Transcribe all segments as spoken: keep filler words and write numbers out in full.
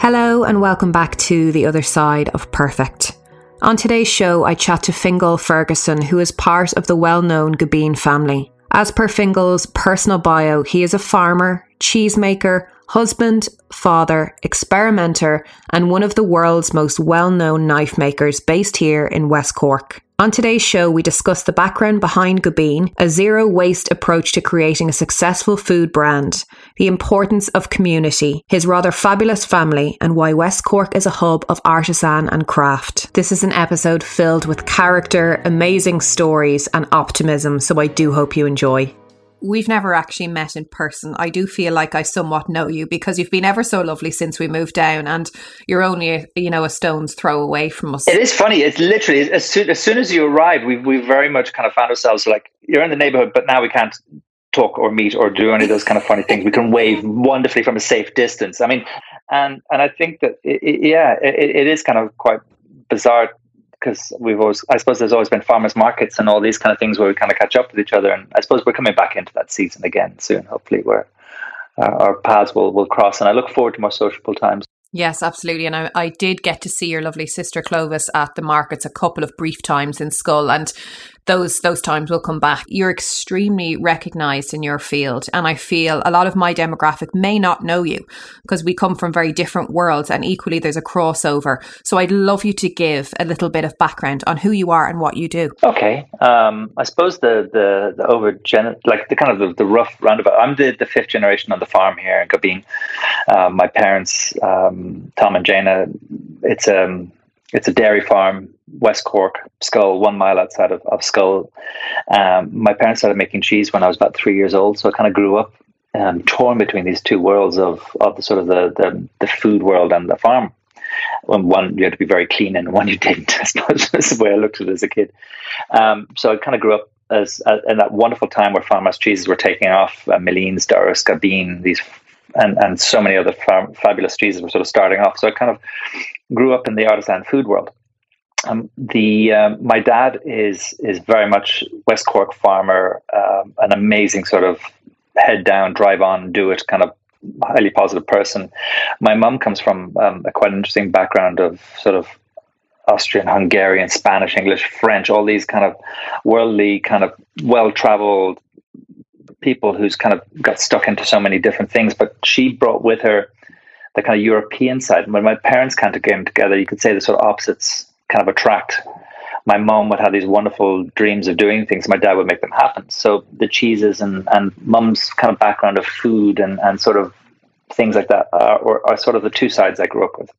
Hello and welcome back to The Other Side of Perfect. On today's show, I chat to Fingal Ferguson, who is part of the well-known Gabin family. As per Fingal's personal bio, he is a farmer, cheesemaker, husband, father, experimenter, and one of the world's most well-known knife makers based here in West Cork. On today's show, we discuss the background behind Gabin, a zero-waste approach to creating a successful food brand, the importance of community, his rather fabulous family, and why West Cork is a hub of artisan and craft. This is an episode filled with character, amazing stories, and optimism, so I do hope you enjoy. We've never actually met in person. I do feel like I somewhat know you because you've been ever so lovely since we moved down, and you're only, a, you know, a stone's throw away from us. It is funny. It's literally as soon as, soon as you arrived, we we very much kind of found ourselves like, you're in the neighborhood, but now we can't talk or meet or do any of those kind of funny things. We can wave wonderfully from a safe distance. I mean, and and I think that it, it, yeah, it, it is kind of quite bizarre. Because we've always, I suppose there's always been farmers markets and all these kind of things where we kind of catch up with each other. And I suppose we're coming back into that season again soon, hopefully, where uh, our paths will, will cross. And I look forward to more sociable times. Yes, absolutely. And I, I did get to see your lovely sister Clovis at the markets a couple of brief times in Schull, and those those times will come back. You're extremely recognised in your field, and I feel a lot of my demographic may not know you because we come from very different worlds, and equally there's a crossover. So I'd love you to give a little bit of background on who you are and what you do. Okay. Um, I suppose the the the over gen like the kind of the, the rough roundabout. I'm the, the fifth generation on the farm here in Gabin. Uh, my parents, um, Tom and Jana, it's um it's a dairy farm, West Cork, Schull, one mile outside of, of Schull. Um, my parents started making cheese when I was about three years old, so I kind of grew up um, torn between these two worlds of of the sort of the the, the food world and the farm. When one you had to be very clean and one you didn't, I suppose that's the way I looked at it as a kid. Um, so I kind of grew up as uh, in that wonderful time where farmers' cheeses were taking off, uh, Malines, Doris, Gabin, these and and so many other farm, fabulous cheeses were sort of starting off. So I kind of grew up in the artisan food world. Um, the um, my dad is is very much West Cork farmer, um, an amazing sort of head down, drive on, do it kind of highly positive person. My mum comes from um, a quite interesting background of sort of Austrian, Hungarian, Spanish, English, French, all these kind of worldly, kind of well-traveled people who's kind of got stuck into so many different things. But she brought with her the kind of European side. And when my parents kind of came together, you could say the sort of opposites kind of attract. My mom would have these wonderful dreams of doing things. My dad would make them happen. So the cheeses and, and mum's kind of background of food and, and sort of things like that are, are sort of the two sides I grew up with.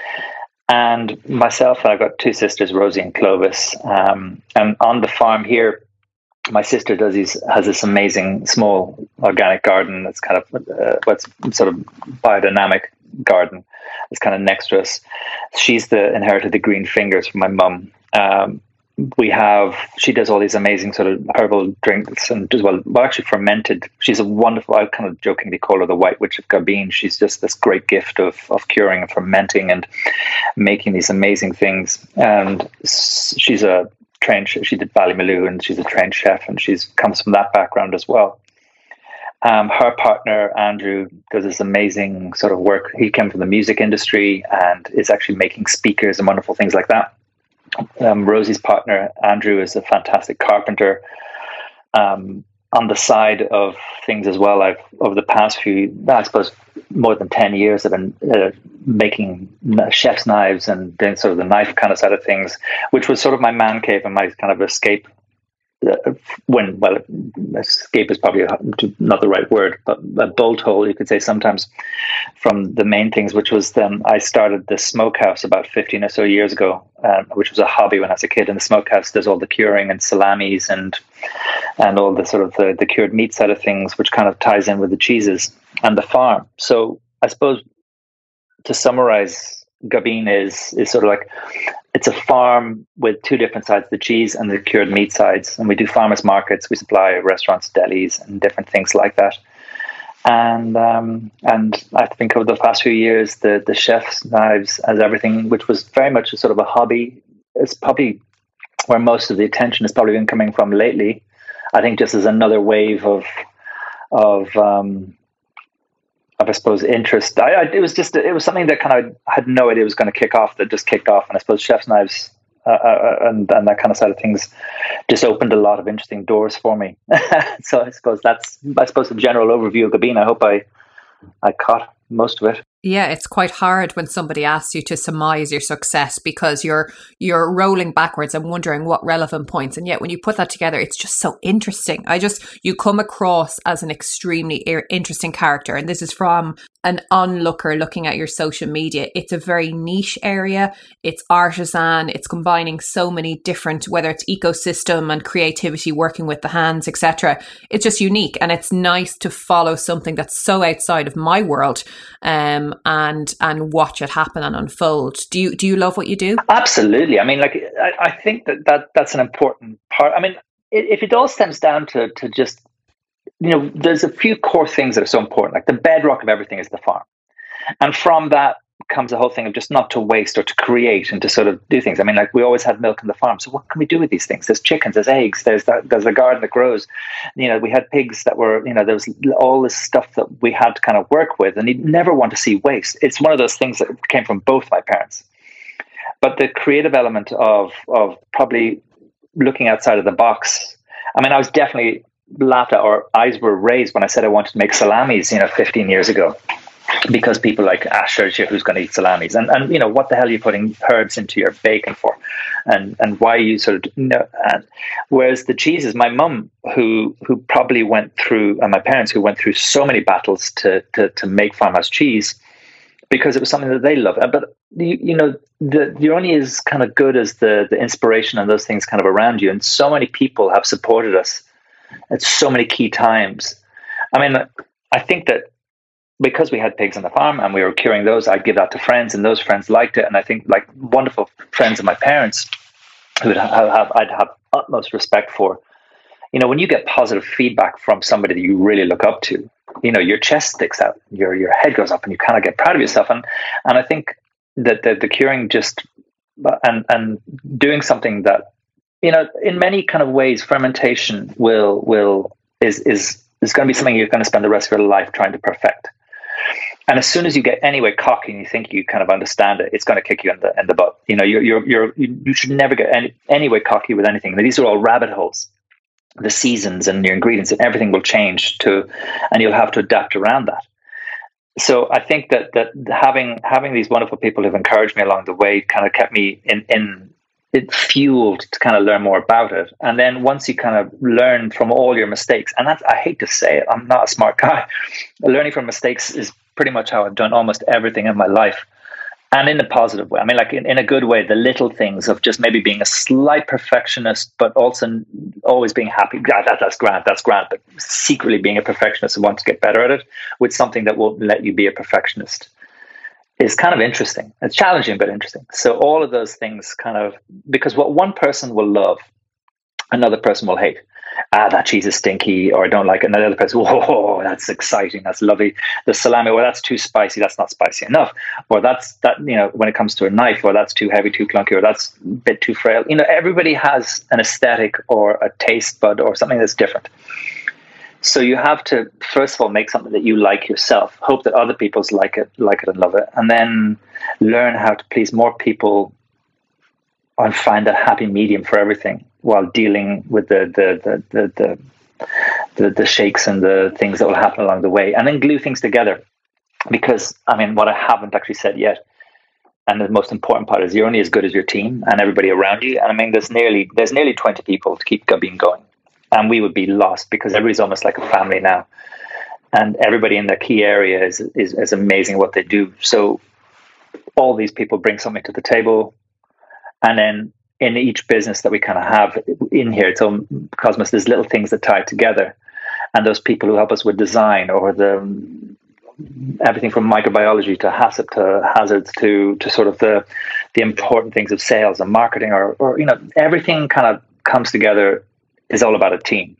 And myself, and I've got two sisters, Rosie and Clovis. Um, and on the farm here, my sister does these, has this amazing small organic garden that's kind of uh, what's sort of biodynamic garden. It's kind of next to us. She's the inherited the green fingers from my mum. Um, we have, she does all these amazing sort of herbal drinks and as well, well, actually fermented. She's a wonderful, I kind of jokingly call her the White Witch of Gabin. She's just this great gift of, of curing and fermenting and making these amazing things. And she's a trained, she did Ballymaloe and she's a trained chef and she's comes from that background as well. Um, her partner, Andrew, does this amazing sort of work. He came from the music industry and is actually making speakers and wonderful things like that. Um, Rosie's partner, Andrew, is a fantastic carpenter. Um, on the side of things as well, I've over the past few, I suppose, more than ten years, I've been uh, making chef's knives and doing sort of the knife kind of side of things, which was sort of my man cave and my kind of escape. Uh, when, well, escape is probably not the right word, but a bolt hole, you could say sometimes, from the main things, which was then I started the smokehouse about fifteen or so years ago, um, which was a hobby when I was a kid. And the smokehouse does all the curing and salamis and and all the sort of the, the cured meat side of things, which kind of ties in with the cheeses and the farm. So I suppose to summarize, Gabin is is sort of like, it's a farm with two different sides, the cheese and the cured meat sides. And we do farmers markets. We supply restaurants, delis, and different things like that. And um, and I think over the past few years, the, the chef's knives as everything, which was very much a sort of a hobby, is probably where most of the attention has probably been coming from lately. I think just as another wave of, of um, of I suppose interest. I, I it was just it was something that kind of I had no idea was going to kick off. That just kicked off, and I suppose Chef's Knives uh, uh, and and that kind of side of things just opened a lot of interesting doors for me. So I suppose that's I suppose a general overview of Gabin. I hope I I caught most of it. Yeah, it's quite hard when somebody asks you to surmise your success because you're you're rolling backwards and wondering what relevant points. And yet when you put that together, it's just so interesting. I just, you come across as an extremely interesting character. And this is from an onlooker looking at your social media. It's a very niche area. It's artisan. It's combining so many different, whether it's ecosystem and creativity, working with the hands, et cetera. It's just unique. And it's nice to follow something that's so outside of my world. Um, and and watch it happen and unfold. Do you do you love what you do? Absolutely. I mean, like I, I think that, that that's an important part. I mean, it, if it all stems down to to just, you know, there's a few core things that are so important. Like the bedrock of everything is the farm, and from that comes the whole thing of just not to waste or to create and to sort of do things. I mean, like we always had milk on the farm, so what can we do with these things? There's chickens, there's eggs, there's that, there's a garden that grows. You know, we had pigs that were, you know, there was all this stuff that we had to kind of work with, and you never want to see waste. It's one of those things that came from both my parents. But the creative element of of probably looking outside of the box. I mean, I was definitely laughed at, or eyes were raised when I said I wanted to make salamis, you know, fifteen years ago. Because people like, ah, sure, who's going to eat salamis? And, and, you know, what the hell are you putting herbs into your bacon for? And and why you sort of, you know, and whereas the cheeses, my mum, who who probably went through, and my parents, who went through so many battles to to, to make farmhouse cheese, because it was something that they loved. But, you, you know, the, you're only as kind of good as the, the inspiration and those things kind of around you. And so many people have supported us at so many key times. I mean, I think that, because we had pigs on the farm and we were curing those, I'd give that to friends, and those friends liked it. And I think, like, wonderful friends of my parents who would have, have I'd have utmost respect for. You know, when you get positive feedback from somebody that you really look up to, you know, your chest sticks out, your your head goes up, and you kind of get proud of yourself. And and I think that the, the curing just and and doing something that, you know, in many kind of ways, fermentation will will is is is going to be something you're going to spend the rest of your life trying to perfect. And as soon as you get anyway cocky and you think you kind of understand it, it's going to kick you in the in the butt. You know, you're you're you're you should never get any anyway cocky with anything. These are all rabbit holes. The seasons and your ingredients and everything will change to, and you'll have to adapt around that. So I think that that having having these wonderful people who've encouraged me along the way kind of kept me in in it fueled to kind of learn more about it. And then once you kind of learn from all your mistakes, and that's, I hate to say it, I'm not a smart guy. Learning from mistakes is pretty much how I've done almost everything in my life. And in a positive way. I mean, like in, in a good way, the little things of just maybe being a slight perfectionist, but also always being happy. God, that, that's grand, that's grand. But secretly being a perfectionist and want to get better at it with something that won't let you be a perfectionist is kind of interesting. It's challenging, but interesting. So all of those things kind of, because what one person will love, another person will hate. Ah, that cheese is stinky, or I don't like it. And the other person, whoa, that's exciting, that's lovely. The salami, well, that's too spicy, that's not spicy enough. Or that's, that, you know, when it comes to a knife, or that's too heavy, too clunky, or that's a bit too frail. You know, everybody has an aesthetic or a taste bud or something that's different. So you have to, first of all, make something that you like yourself, hope that other people's like it, like it and love it, and then learn how to please more people and find that happy medium for everything, while dealing with the the the the the, the, the shakes and the things that will happen along the way, and then glue things together. Because, I mean, what I haven't actually said yet, and the most important part, is you're only as good as your team and everybody around you. And I mean, there's nearly there's nearly twenty people to keep Gabin going, and we would be lost because everybody's almost like a family now, and everybody in their key area is is, is amazing what they do. So all these people bring something to the table. And then in each business that we kind of have in here, it's all Cosmos, there's little things that tie it together. And those people who help us with design, or the everything from microbiology to HACCP to hazards to to sort of the the important things of sales and marketing, or or you know, everything kind of comes together, is all about a team.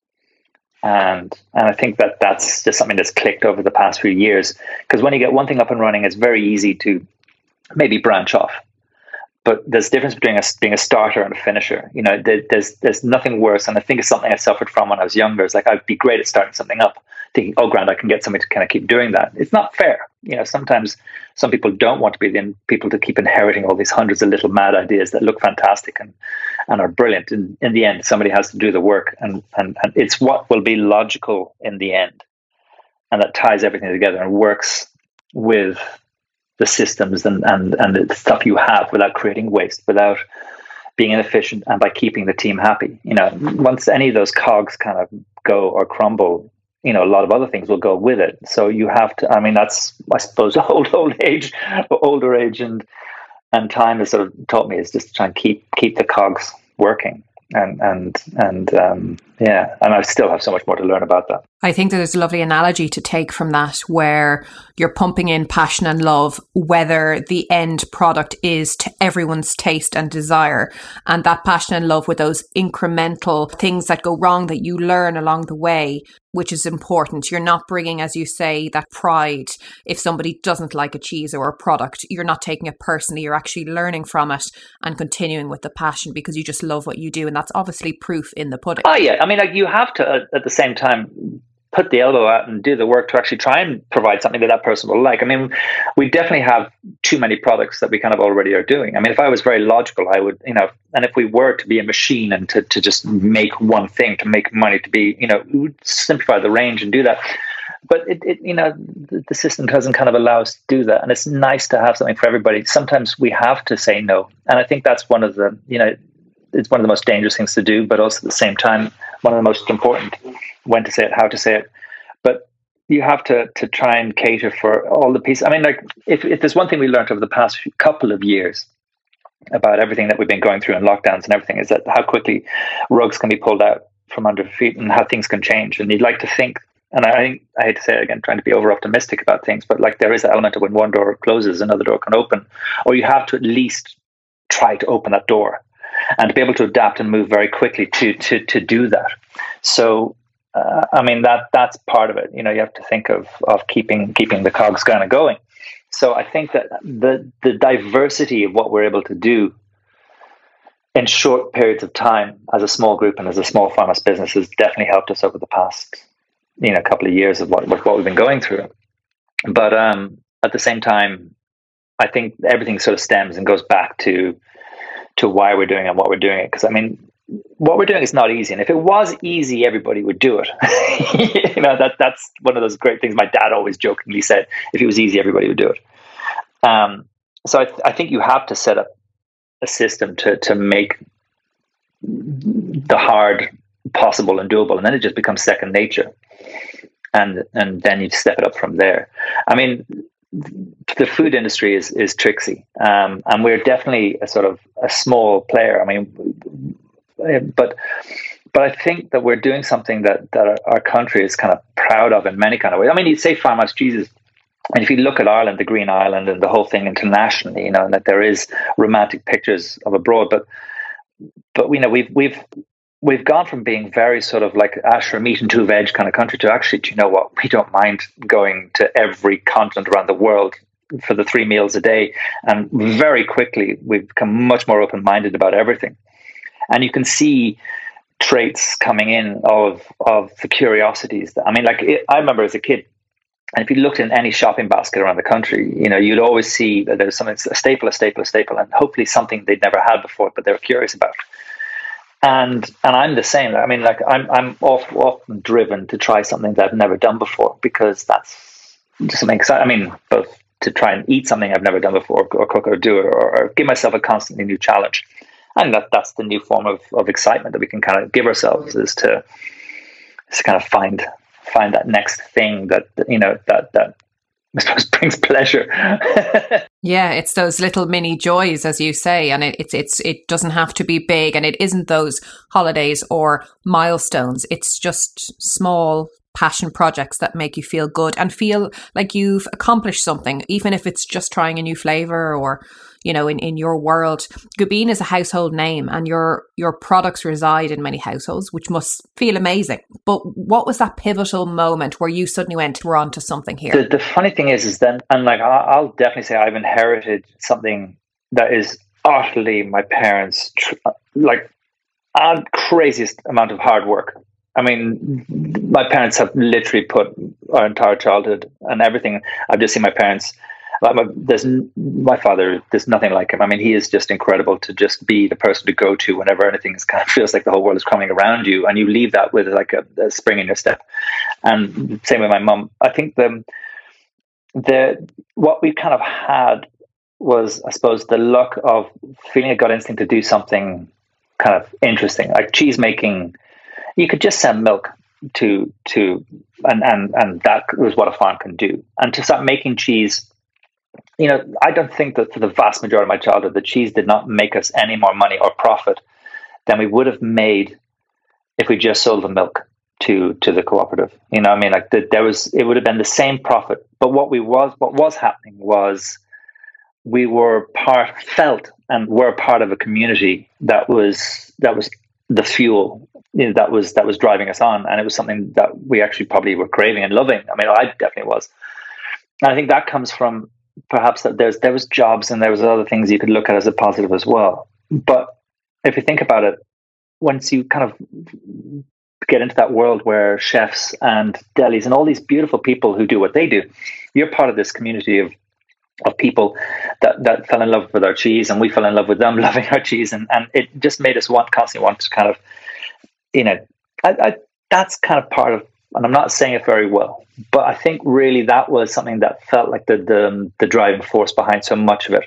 And and I think that that's just something that's clicked over the past few years. Because when you get one thing up and running, it's very easy to maybe branch off. But there's a difference between a, being a starter and a finisher. You know, there, there's there's nothing worse, and I think it's something I suffered from when I was younger. It's like, I'd be great at starting something up, thinking, oh, grand, I can get somebody to kind of keep doing that. It's not fair. You know, sometimes some people don't want to be the people to keep inheriting all these hundreds of little mad ideas that look fantastic and, and are brilliant. And in the end, somebody has to do the work, and, and, and it's what will be logical in the end. And that ties everything together and works with the systems and, and, and the stuff you have without creating waste, without being inefficient, and by keeping the team happy. You know, once any of those cogs kind of go or crumble, you know, a lot of other things will go with it. So you have to, I mean, that's, I suppose, old, old age, older age and, and time has sort of taught me is just to try and keep, keep the cogs working. And, and, and, um, yeah, and I still have so much more to learn about that. I think that there's a lovely analogy to take from that, where you're pumping in passion and love, whether the end product is to everyone's taste and desire. And that passion and love with those incremental things that go wrong that you learn along the way, which is important. You're not bringing, as you say, that pride. If somebody doesn't like a cheese or a product, you're not taking it personally. You're actually learning from it and continuing with the passion because you just love what you do. And that's obviously proof in the pudding. Oh, yeah. I mean, like, you have to, uh, at the same time, put the elbow out and do the work to actually try and provide something that that person will like. I mean, we definitely have too many products that we kind of already are doing. I mean, if I was very logical, I would, you know, and if we were to be a machine and to, to just make one thing, to make money, to be, you know, we would simplify the range and do that. But it, it you know, the, the system doesn't kind of allow us to do that. And it's nice to have something for everybody. Sometimes we have to say no. And I think that's one of the, you know, it's one of the most dangerous things to do, but also at the same time, one of the most important, when to say it, how to say it. But you have to to try and cater for all the pieces. I mean, like, if, if there's one thing we learned over the past few, couple of years about everything that we've been going through and lockdowns and everything, is that how quickly rugs can be pulled out from under feet and how things can change. And you'd like to think, and I think, I hate to say it again, trying to be over optimistic about things, but like there is an element of when one door closes, another door can open, or you have to at least try to open that door and to be able to adapt and move very quickly to to to do that. So, uh, I mean, that that's part of it. You know, you have to think of of keeping keeping the cogs kind of going. So I think that the the diversity of what we're able to do in short periods of time as a small group and as a small pharmaceutical business has definitely helped us over the past, you know, couple of years of what what we've been going through. But um, at the same time, I think everything sort of stems and goes back to to why we're doing it and what we're doing it. Because I mean, what we're doing is not easy. And if it was easy, everybody would do it. You know, that that's one of those great things my dad always jokingly said, if it was easy, everybody would do it. Um, so I, th- I think you have to set up a system to to make the hard possible and doable. And then it just becomes second nature. And and then you step it up from there. I mean, the food industry is is tricksy, um, and we're definitely a sort of a small player. I mean, but but I think that we're doing something that that our, our country is kind of proud of in many kind of ways. I mean, you'd say farmhouse cheeses, and if you look at Ireland, the Green Island, and the whole thing internationally, you know, and that there is romantic pictures of abroad, but but we know we've we've. We've gone from being very sort of like asher meat and two veg kind of country to actually, do you know what? We don't mind going to every continent around the world for the three meals a day. And very quickly, we've become much more open-minded about everything. And you can see traits coming in of of the curiosities. I mean, like it, I remember as a kid, and if you looked in any shopping basket around the country, you know, you'd always see that there's something, a staple, a staple, a staple, and hopefully something they'd never had before, but they were curious about. And and I'm the same. I mean, like I'm I'm often driven to try something that I've never done before, because that's just something exciting. I mean, both to try and eat something I've never done before, or cook or do it, or, or give myself a constantly new challenge. And that that's the new form of, of excitement that we can kind of give ourselves, is to is to kind of find find that next thing that, you know, that that I suppose brings pleasure. Yeah, it's those little mini joys, as you say, and it, it's it's it doesn't have to be big, and it isn't those holidays or milestones. It's just small passion projects that make you feel good and feel like you've accomplished something, even if it's just trying a new flavor or, you know, in, in your world. Gubin is a household name, and your your products reside in many households, which must feel amazing. But what was that pivotal moment where you suddenly went, we're onto something here? The, the funny thing is, is then, and like I'll definitely say I've inherited something that is utterly my parents' tr- like uh, craziest amount of hard work. I mean, my parents have literally put our entire childhood and everything. I've just seen my parents. Like my, there's my father. There's nothing like him. I mean, he is just incredible to just be the person to go to whenever anything is kind of feels like the whole world is coming around you, and you leave that with like a, a spring in your step. And same with my mum. I think the the what we kind of had was, I suppose, the luck of feeling a gut instinct to do something kind of interesting, like cheese making. You could just send milk to to and and and that was what a farm can do. And to start making cheese. You know, I don't think that for the vast majority of my childhood, the cheese did not make us any more money or profit than we would have made if we just sold the milk to to the cooperative. You know, I mean, like the, there was, it would have been the same profit. But what we was, what was happening was, we were part, felt, and were part of a community that was that was the fuel, you know, that was that was driving us on, and it was something that we actually probably were craving and loving. I mean, I definitely was. And I think that comes from. Perhaps that there's there was jobs and there was other things you could look at as a positive as well. But if you think about it, once you kind of get into that world where chefs and delis and all these beautiful people who do what they do, you're part of this community of of people that, that fell in love with our cheese, and we fell in love with them loving our cheese, and, and it just made us want constantly want to kind of, you know, I, I, that's kind of part of. And I'm not saying it very well, but I think really that was something that felt like the, the the driving force behind so much of it.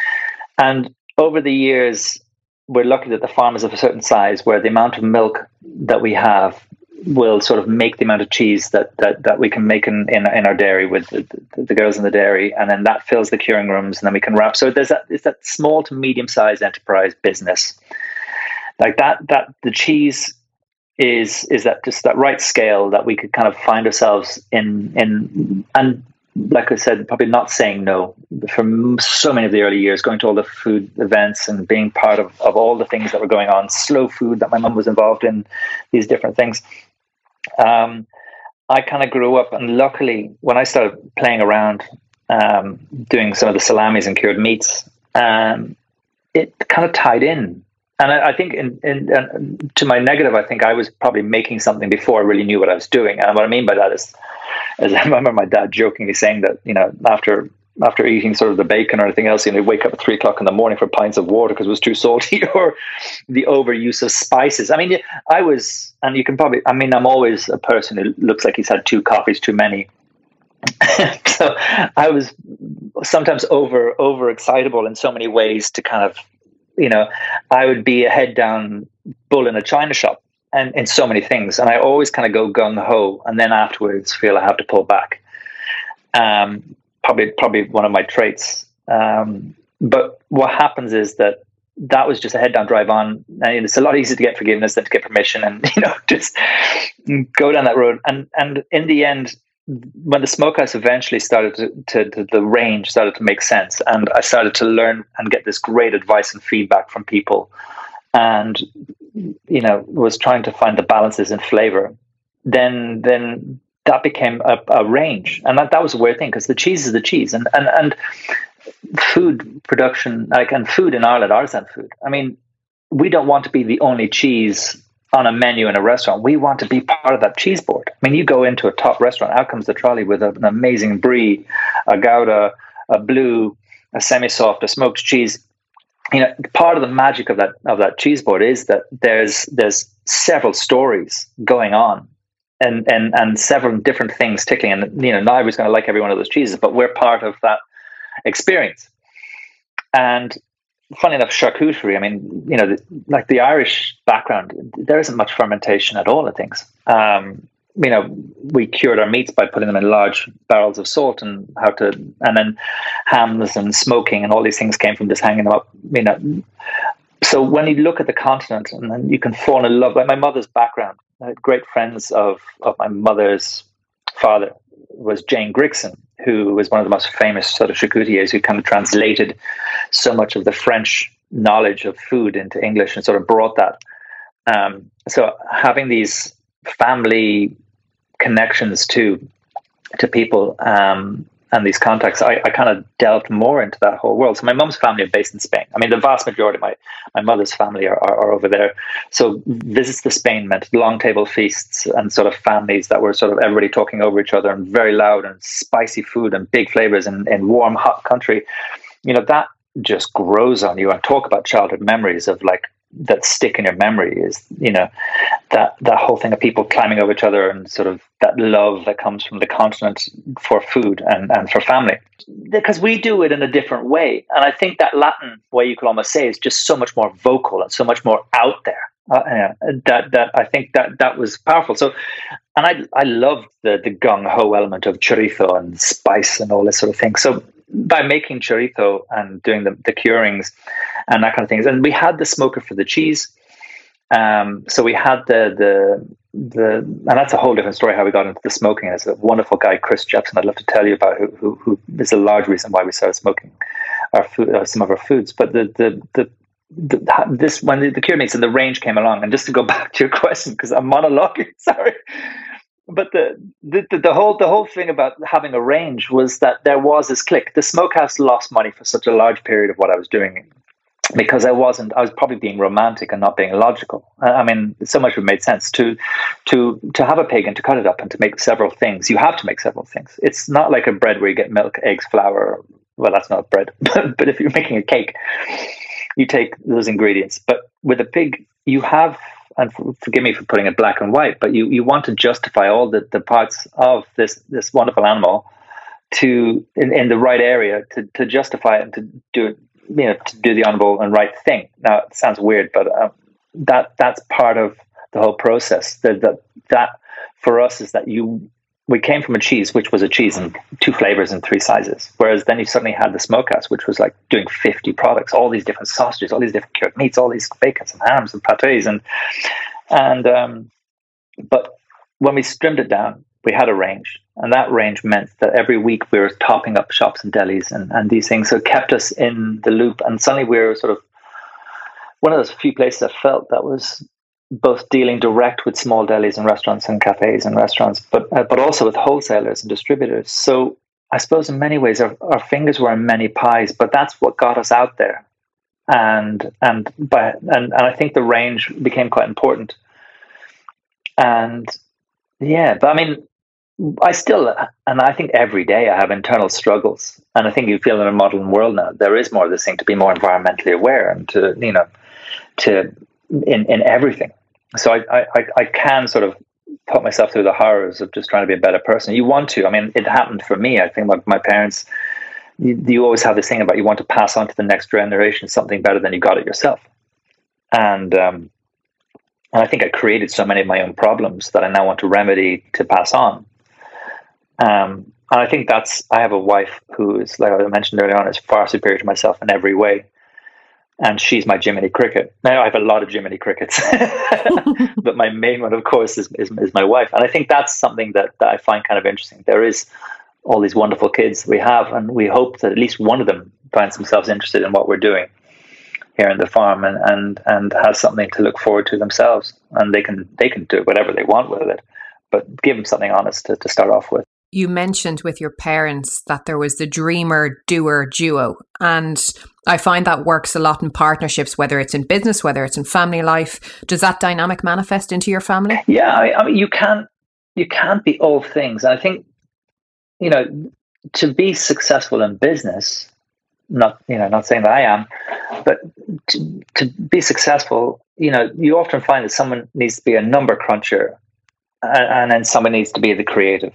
And over the years, we're lucky that the farm is of a certain size where the amount of milk that we have will sort of make the amount of cheese that that, that we can make in, in, in our dairy with the, the, the girls in the dairy, and then that fills the curing rooms, and then we can wrap. So there's that, it's that small to medium-sized enterprise business. Like that, that the cheese is is that just that right scale that we could kind of find ourselves in in and like I said, probably not saying no for so many of the early years, going to all the food events and being part of, of all the things that were going on, slow food that my mum was involved in, these different things. Um, I kind of grew up, and luckily when I started playing around um, doing some of the salamis and cured meats, um, it kind of tied in. And I, I think in, in, in, to my negative, I think I was probably making something before I really knew what I was doing. And what I mean by that is, is I remember my dad jokingly saying that, you know, after after eating sort of the bacon or anything else, you know, he'd wake up at three o'clock in the morning for pints of water because it was too salty, or the overuse of spices. I mean, I was, and you can probably, I mean, I'm always a person who looks like he's had two coffees too many. So I was sometimes over over excitable in so many ways to kind of, you know, I would be a head down bull in a china shop and in so many things. And I always kind of go gung ho, and then afterwards feel I have to pull back. Um, probably, probably one of my traits. Um, but what happens is that that was just a head down drive on. And it's a lot easier to get forgiveness than to get permission, and, you know, just go down that road. And, and in the end, when the smokehouse eventually started to, to, to the range started to make sense, and I started to learn and get this great advice and feedback from people, and, you know, was trying to find the balances in flavor, then then that became a, a range. And that, that was a weird thing, because the cheese is the cheese, and, and, and food production, like, and food in Ireland, artisan food, I mean, we don't want to be the only cheese on a menu in a restaurant. We want to be part of that cheese board. I mean, you go into a top restaurant, out comes the trolley with an amazing brie, a gouda, a blue, a semi-soft, a smoked cheese. You know, part of the magic of that of that cheese board is that there's there's several stories going on, and and and several different things tickling. And, you know, not everybody's going to like every one of those cheeses, but we're part of that experience. And funny enough, charcuterie, I mean, you know, the, like the Irish background, there isn't much fermentation at all in things. Um, you know, we cured our meats by putting them in large barrels of salt, and how to, and then hams and smoking and all these things came from just hanging them up, you know. So when you look at the continent, and then you can fall in love, like my mother's background, I had great friends of, of my mother's father was Jane Grigson, who was one of the most famous sort of charcutiers, who kind of translated so much of the French knowledge of food into English and sort of brought that. Um, so having these family connections to to people, um, and these contacts, I, I kind of delved more into that whole world. So my mum's family are based in Spain. I mean, the vast majority of my, my mother's family are, are, are over there. So visits to Spain meant long table feasts and sort of families that were sort of everybody talking over each other and very loud and spicy food and big flavors in, in warm, hot country. You know, that just grows on you. And talk about childhood memories of like, that stick in your memory is, you know, that that whole thing of people climbing over each other and sort of that love that comes from the continent for food and, and for family. Because we do it in a different way. And I think that Latin way, you could almost say, is just so much more vocal and so much more out there. Uh, yeah, that that I think that that was powerful. So, and I I loved the the gung ho element of chorizo and spice and all this sort of thing. So by making chorizo and doing the, the curings and that kind of things, and we had the smoker for the cheese. Um, so we had the the the, and that's a whole different story how we got into the smoking. It's a wonderful guy, Chris Jepson, I'd love to tell you about, who who, who is a large reason why we started smoking our food, uh, some of our foods. But the the the The, this when the, the cure meats and the range came along, and just to go back to your question because I'm monologuing, sorry, but the, the the whole the whole thing about having a range was that there was this click. The smokehouse lost money for such a large period of what I was doing because I wasn't. I was probably being romantic and not being logical. I mean, so much of it made sense to to to have a pig and to cut it up and to make several things. You have to make several things. It's not like a bread where you get milk, eggs, flour. Well, that's not bread, but if you're making a cake, you take those ingredients. But with a pig, you have, and forgive me for putting it black and white, but you, you want to justify all the, the parts of this this wonderful animal to in, in the right area to, to justify it and to do it, you know, to do the honorable and right thing. Now it sounds weird, but uh, that that's part of the whole process. That that that for us is that you. We came from a cheese, which was a cheese in two flavors and three sizes. Whereas then you suddenly had the smokehouse, which was like doing fifty products, all these different sausages, all these different cured meats, all these bacons and hams and pâtés. And, and, um, but when we trimmed it down, we had a range, and that range meant that every week we were topping up shops and delis and, and these things. So it kept us in the loop. And suddenly we were sort of one of those few places I felt that was both dealing direct with small delis and restaurants and cafes and restaurants, but uh, but also with wholesalers and distributors. So I suppose in many ways our, our fingers were in many pies, but that's what got us out there. And and by and, and I think the range became quite important. And yeah, but I mean, I still, and I think every day I have internal struggles. And I think you feel in a modern world now, there is more of this thing to be more environmentally aware and to, you know, to in, in everything. So I, I, I can sort of put myself through the horrors of just trying to be a better person. You want to, I mean, it happened for me. I think my, my parents, you, you always have this thing about you want to pass on to the next generation something better than you got it yourself. And, um, and I think I created so many of my own problems that I now want to remedy to pass on. Um, and I think that's, I have a wife who is, like I mentioned earlier on, is far superior to myself in every way. And she's my Jiminy Cricket. Now I have a lot of Jiminy Crickets, but my main one, of course, is, is is my wife. And I think that's something that, that I find kind of interesting. There is all these wonderful kids we have, and we hope that at least one of them finds themselves interested in what we're doing here in the farm, and, and, and has something to look forward to themselves. And they can they can do whatever they want with it, but give them something honest to, to start off with. You mentioned with your parents that there was the dreamer doer duo, and I find that works a lot in partnerships, whether it's in business, whether it's in family life. Does that dynamic manifest into your family? Yeah, I, I mean, you can't you can't be all things. And I think, you know, to be successful in business, not you know, not saying that I am, but to, to be successful, you know, you often find that someone needs to be a number cruncher, and, and then someone needs to be the creative.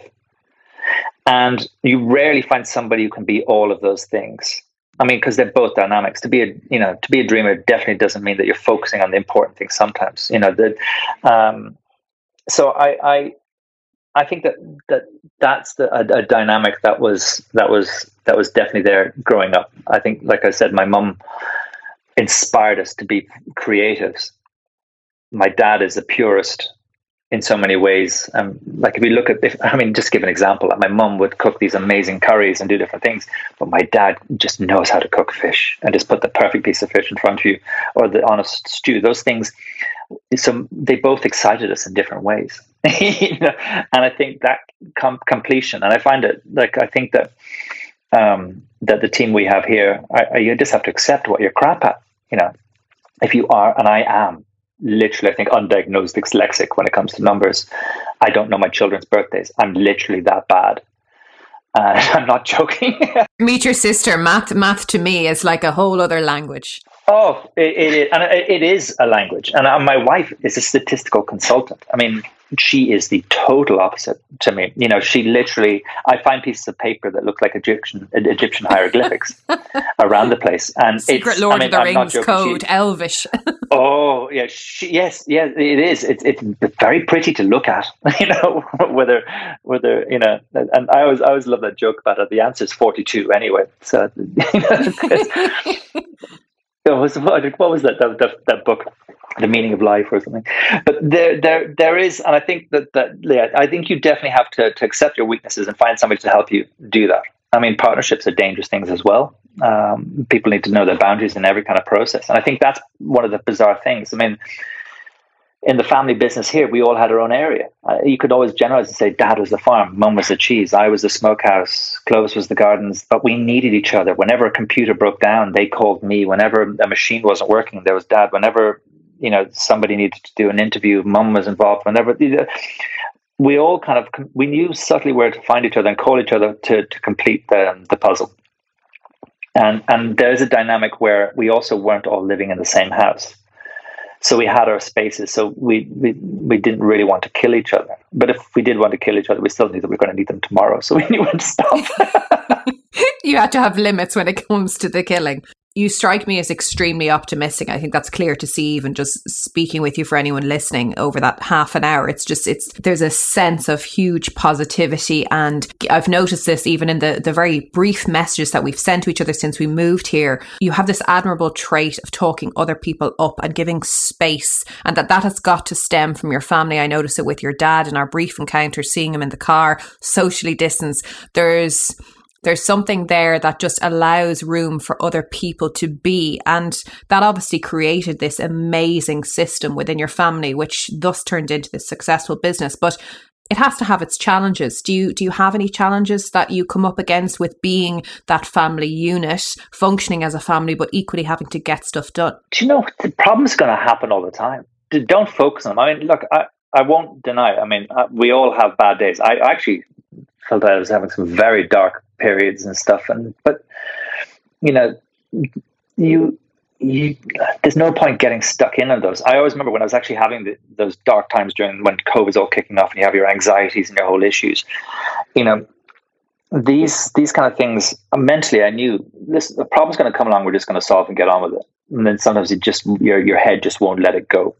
And you rarely find somebody who can be all of those things. I mean, because they're both dynamics. To be a, you know, to be a dreamer definitely doesn't mean that you're focusing on the important things sometimes. You know, that. Um, so I, I, I think that that that's the, a, a dynamic that was that was that was definitely there growing up. I think, like I said, my mum inspired us to be creatives. My dad is a purist in so many ways. Um, like if you look at, if, I mean, just give an example. Like my mum would cook these amazing curries and do different things, but my dad just knows how to cook fish and just put the perfect piece of fish in front of you, or the honest stew. Those things, so they both excited us in different ways. you know, and I think that com- completion, and I find it like I think that um, that the team we have here, I, I, you just have to accept what you're crap at. You know, if you are, and I am literally, I think, undiagnosed dyslexic when it comes to numbers. I don't know my children's birthdays. I'm literally that bad. Uh, I'm not joking. Meet your sister. Math, math to me is like a whole other language. Oh, it, it, and it is a language. And my wife is a statistical consultant. I mean, she is the total opposite to me. You know, she literally, I find pieces of paper that look like Egyptian Egyptian hieroglyphics around the place. And Secret it's, Lord I mean, of the I'm Rings code, she, Elvish. Oh, yeah. She, yes, yes, it is. It's it's very pretty to look at, you know, whether, whether, you know, and I always, I always love that joke about it. The answer is forty-two anyway. So, you know, What was, what was that, that that that book, The Meaning of Life or something? But there there there is, and I think that that yeah, I think you definitely have to to accept your weaknesses and find somebody to help you do that. I mean, partnerships are dangerous things as well. Um, people need to know their boundaries in every kind of process, and I think that's one of the bizarre things. I mean, in the family business here, we all had our own area. Uh, you could always generalize and say, Dad was the farm, Mum was the cheese, I was the smokehouse, Clovis was the gardens. But we needed each other. Whenever a computer broke down, they called me. Whenever a machine wasn't working, there was Dad. Whenever, you know, somebody needed to do an interview, Mum was involved. Whenever you know, we all kind of we knew subtly where to find each other and call each other to to complete the the puzzle. And and there's a dynamic where we also weren't all living in the same house. So we had our spaces. So we, we we didn't really want to kill each other. But if we did want to kill each other, we still knew that we were going to need them tomorrow. So we knew when to stop. You had to have limits when it comes to the killing. You strike me as extremely optimistic. I think that's clear to see, even just speaking with you, for anyone listening over that half an hour. It's just, it's, there's a sense of huge positivity. And I've noticed this even in the, the very brief messages that we've sent to each other since we moved here. You have this admirable trait of talking other people up and giving space, and that that has got to stem from your family. I noticed it with your dad in our brief encounter, seeing him in the car, socially distanced. There's, There's something there that just allows room for other people to be. And that obviously created this amazing system within your family, which thus turned into this successful business. But it has to have its challenges. Do you do you have any challenges that you come up against with being that family unit, functioning as a family, but equally having to get stuff done? Do you know, the problem's going to happen all the time. Don't focus on them. I mean, look, I, I won't deny. I mean, we all have bad days. I actually felt I was having some very dark periods and stuff, and but you know, you you there's no point getting stuck in on those. I always remember when I was actually having the, those dark times during when COVID was all kicking off, and you have your anxieties and your whole issues. You know, these these kind of things. Mentally, I knew this the problem's going to come along. We're just going to solve and get on with it. And then sometimes it just your your head just won't let it go.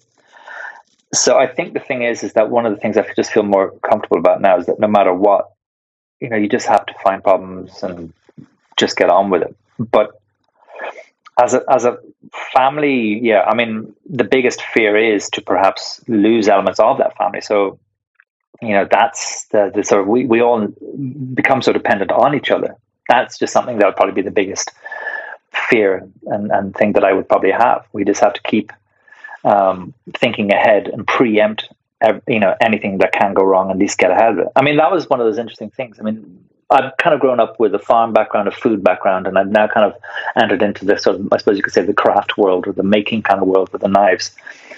So I think the thing is, is that one of the things I just feel more comfortable about now is that no matter what, you know, you just have to find problems and just get on with it. But as a as a family, yeah, I mean, the biggest fear is to perhaps lose elements of that family. So, you know, that's the, the sort of we, we all become so dependent on each other. That's just something that would probably be the biggest fear and, and thing that I would probably have. We just have to keep um, thinking ahead and preempt you know, anything that can go wrong, and at least get ahead of it. I mean, that was one of those interesting things. I mean, I've kind of grown up with a farm background, a food background, and I've now kind of entered into this sort of, I suppose you could say, the craft world or the making kind of world with the knives.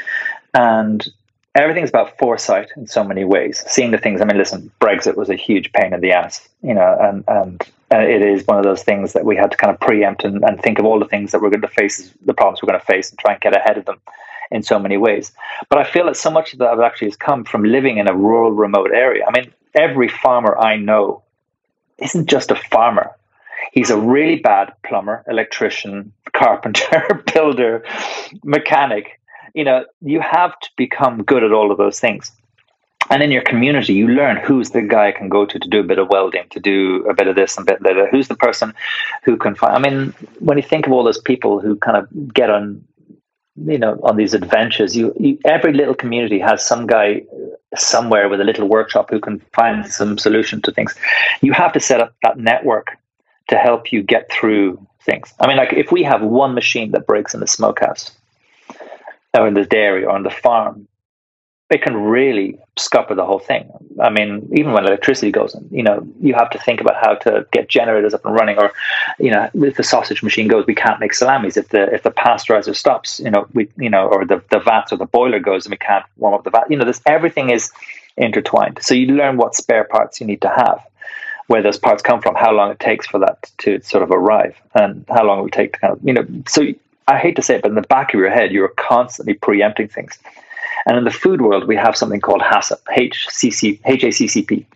And everything's about foresight in so many ways. Seeing the things, I mean, listen, Brexit was a huge pain in the ass, you know, and, and, and it is one of those things that we had to kind of preempt and, and think of all the things that we're going to face, the problems we're going to face, and try and get ahead of them in so many ways. But I feel that so much of that actually has come from living in a rural, remote area. I mean, every farmer I know isn't just a farmer. He's a really bad plumber, electrician, carpenter, builder, mechanic. You know, you have to become good at all of those things. And in your community, you learn who's the guy I can go to to do a bit of welding, to do a bit of this and a bit of that. Who's the person who can find... I mean, when you think of all those people who kind of get on, you know, on these adventures, you, you every little community has some guy somewhere with a little workshop who can find some solution to things. You have to set up that network to help you get through things. I mean, like if we have one machine that breaks in the smokehouse or in the dairy or on the farm, it can really scupper the whole thing. I mean, even when electricity goes in, you know, you have to think about how to get generators up and running, or, you know, if the sausage machine goes, we can't make salamis. If the if the pasteurizer stops, you know, we, you know, or the, the vats or the boiler goes and we can't warm up the vat. You know, this everything is intertwined. So you learn what spare parts you need to have, where those parts come from, how long it takes for that to sort of arrive, and how long it would take to kind of, you know, so I hate to say it, but in the back of your head, you're constantly preempting things. And in the food world, we have something called HACCP, H C C, H A C C P.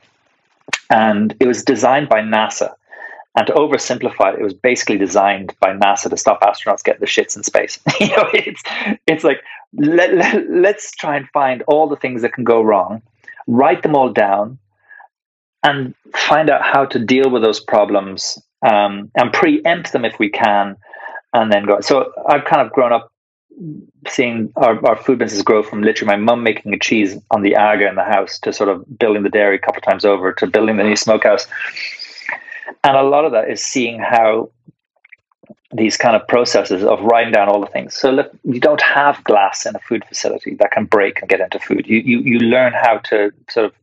And it was designed by NASA. And to oversimplify it, it was basically designed by NASA to stop astronauts getting the shits in space. you know, it's it's like, let, let, let's try and find all the things that can go wrong, write them all down, and find out how to deal with those problems, um, and preempt them if we can, and then go. So I've kind of grown up seeing our, our food business grow from literally my mum making a cheese on the Aga in the house to sort of building the dairy a couple of times over to building the new smokehouse. And a lot of that is seeing how these kind of processes of writing down all the things. So look, you don't have glass in a food facility that can break and get into food. You you you learn how to sort of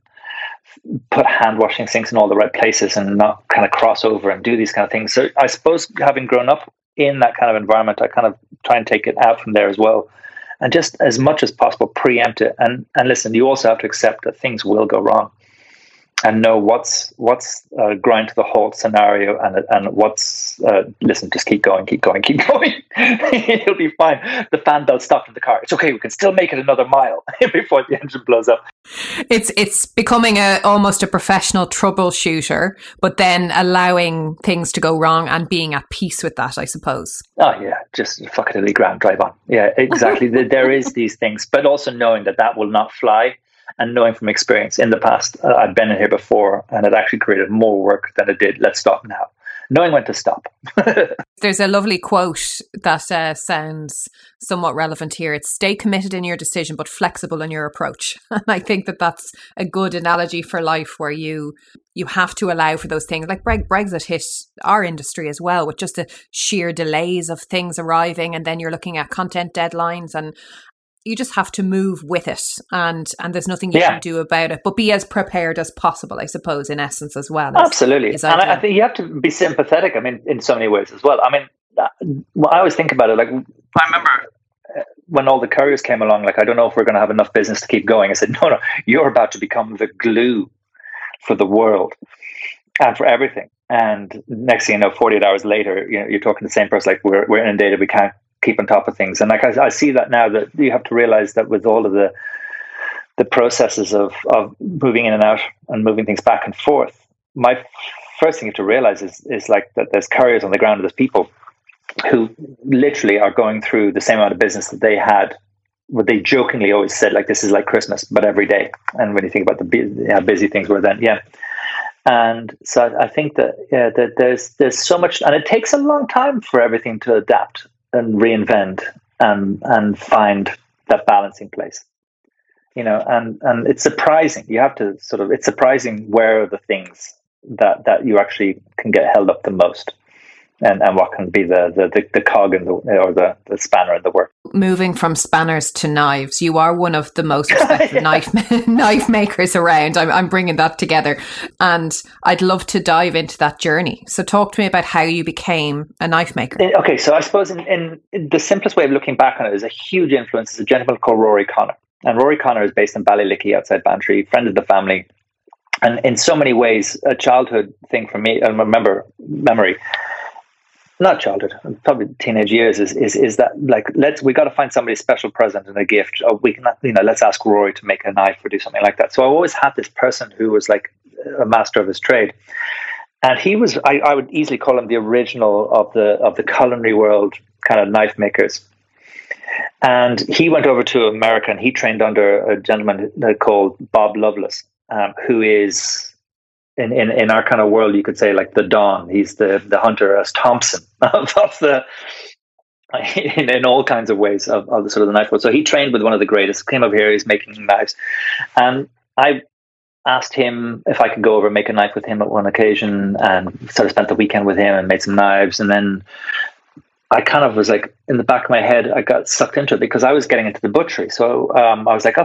put hand washing sinks in all the right places and not kind of cross over and do these kind of things. So I suppose having grown up in that kind of environment, I kind of try and take it out from there as well, and just as much as possible preempt it. And and listen, you also have to accept that things will go wrong, and know what's what's uh, grind to the halt scenario, and and what's uh, listen, just keep going, keep going, keep going. It'll be fine. The fan belt stopped in the car. It's okay. We can still make it another mile before the engine blows up. It's it's becoming a almost a professional troubleshooter, but then allowing things to go wrong and being at peace with that, I suppose. Oh yeah, just fuck it, Lee Grant, drive on. Yeah, exactly. There is these things, but also knowing that that will not fly. And knowing from experience in the past, uh, I've been in here before and it actually created more work than it did. Let's stop now. Knowing when to stop. There's a lovely quote that uh, sounds somewhat relevant here. It's stay committed in your decision, but flexible in your approach. And I think that that's a good analogy for life, where you you have to allow for those things. Like Brexit hit our industry as well, with just the sheer delays of things arriving. And then you're looking at content deadlines, and you just have to move with it, and and there's nothing you yeah. can do about it, but be as prepared as possible, I suppose, in essence as well. As, Absolutely. as and I, I think you have to be sympathetic, I mean, in so many ways as well. I mean, I always think about it, like, I remember when all the couriers came along, like, I don't know if we're going to have enough business to keep going. I said, no, no, you're about to become the glue for the world and for everything. And next thing you know, forty-eight hours later, you know, you're talking to the same person, like, we're we're inundated, we can't keep on top of things. And like I, I see that now, that you have to realize that with all of the the processes of of moving in and out and moving things back and forth, my first thing you have to realize is is like that there's couriers on the ground, there's people who literally are going through the same amount of business that they had. What they jokingly always said, like, this is like Christmas, but every day. And when you think about the how busy things were then, yeah. And so I think that yeah, that there's there's so much, and it takes a long time for everything to adapt and reinvent and and find that balancing place, you know. And and it's surprising. You have to sort of. It's surprising where are the things that that you actually can get held up the most, and and what can be the the the, the cog in the or the, the spanner in the work. Moving from spanners to knives, you are one of the most respected yeah. knife knife makers around. I'm I'm bringing that together, and I'd love to dive into that journey. So talk to me about how you became a knife maker. Okay, so I suppose in, in, in the simplest way of looking back on it is a huge influence is a gentleman called Rory Connor, and Rory Connor is based in Ballylickey outside Bantry, friend of the family, and in so many ways a childhood thing for me. I remember memory. Not childhood, probably teenage years is, is is that like, let's we got to find somebody special present and a gift. Or we can, you know, let's ask Rory to make a knife or do something like that. So I always had this person who was like a master of his trade, and he was I, I would easily call him the original of the of the culinary world kind of knife makers. And he went over to America and he trained under a gentleman called Bob Loveless, um, who is. In, in, in our kind of world, you could say like the Don. He's the, the Hunter S. Thompson of, of the in, in all kinds of ways of, of the sort of the knife world. So he trained with one of the greatest. Came over here, he's making knives, and I asked him if I could go over and make a knife with him at one occasion, and sort of spent the weekend with him and made some knives. And then I kind of was like, in the back of my head, I got sucked into it because I was getting into the butchery. So um, I was like, okay,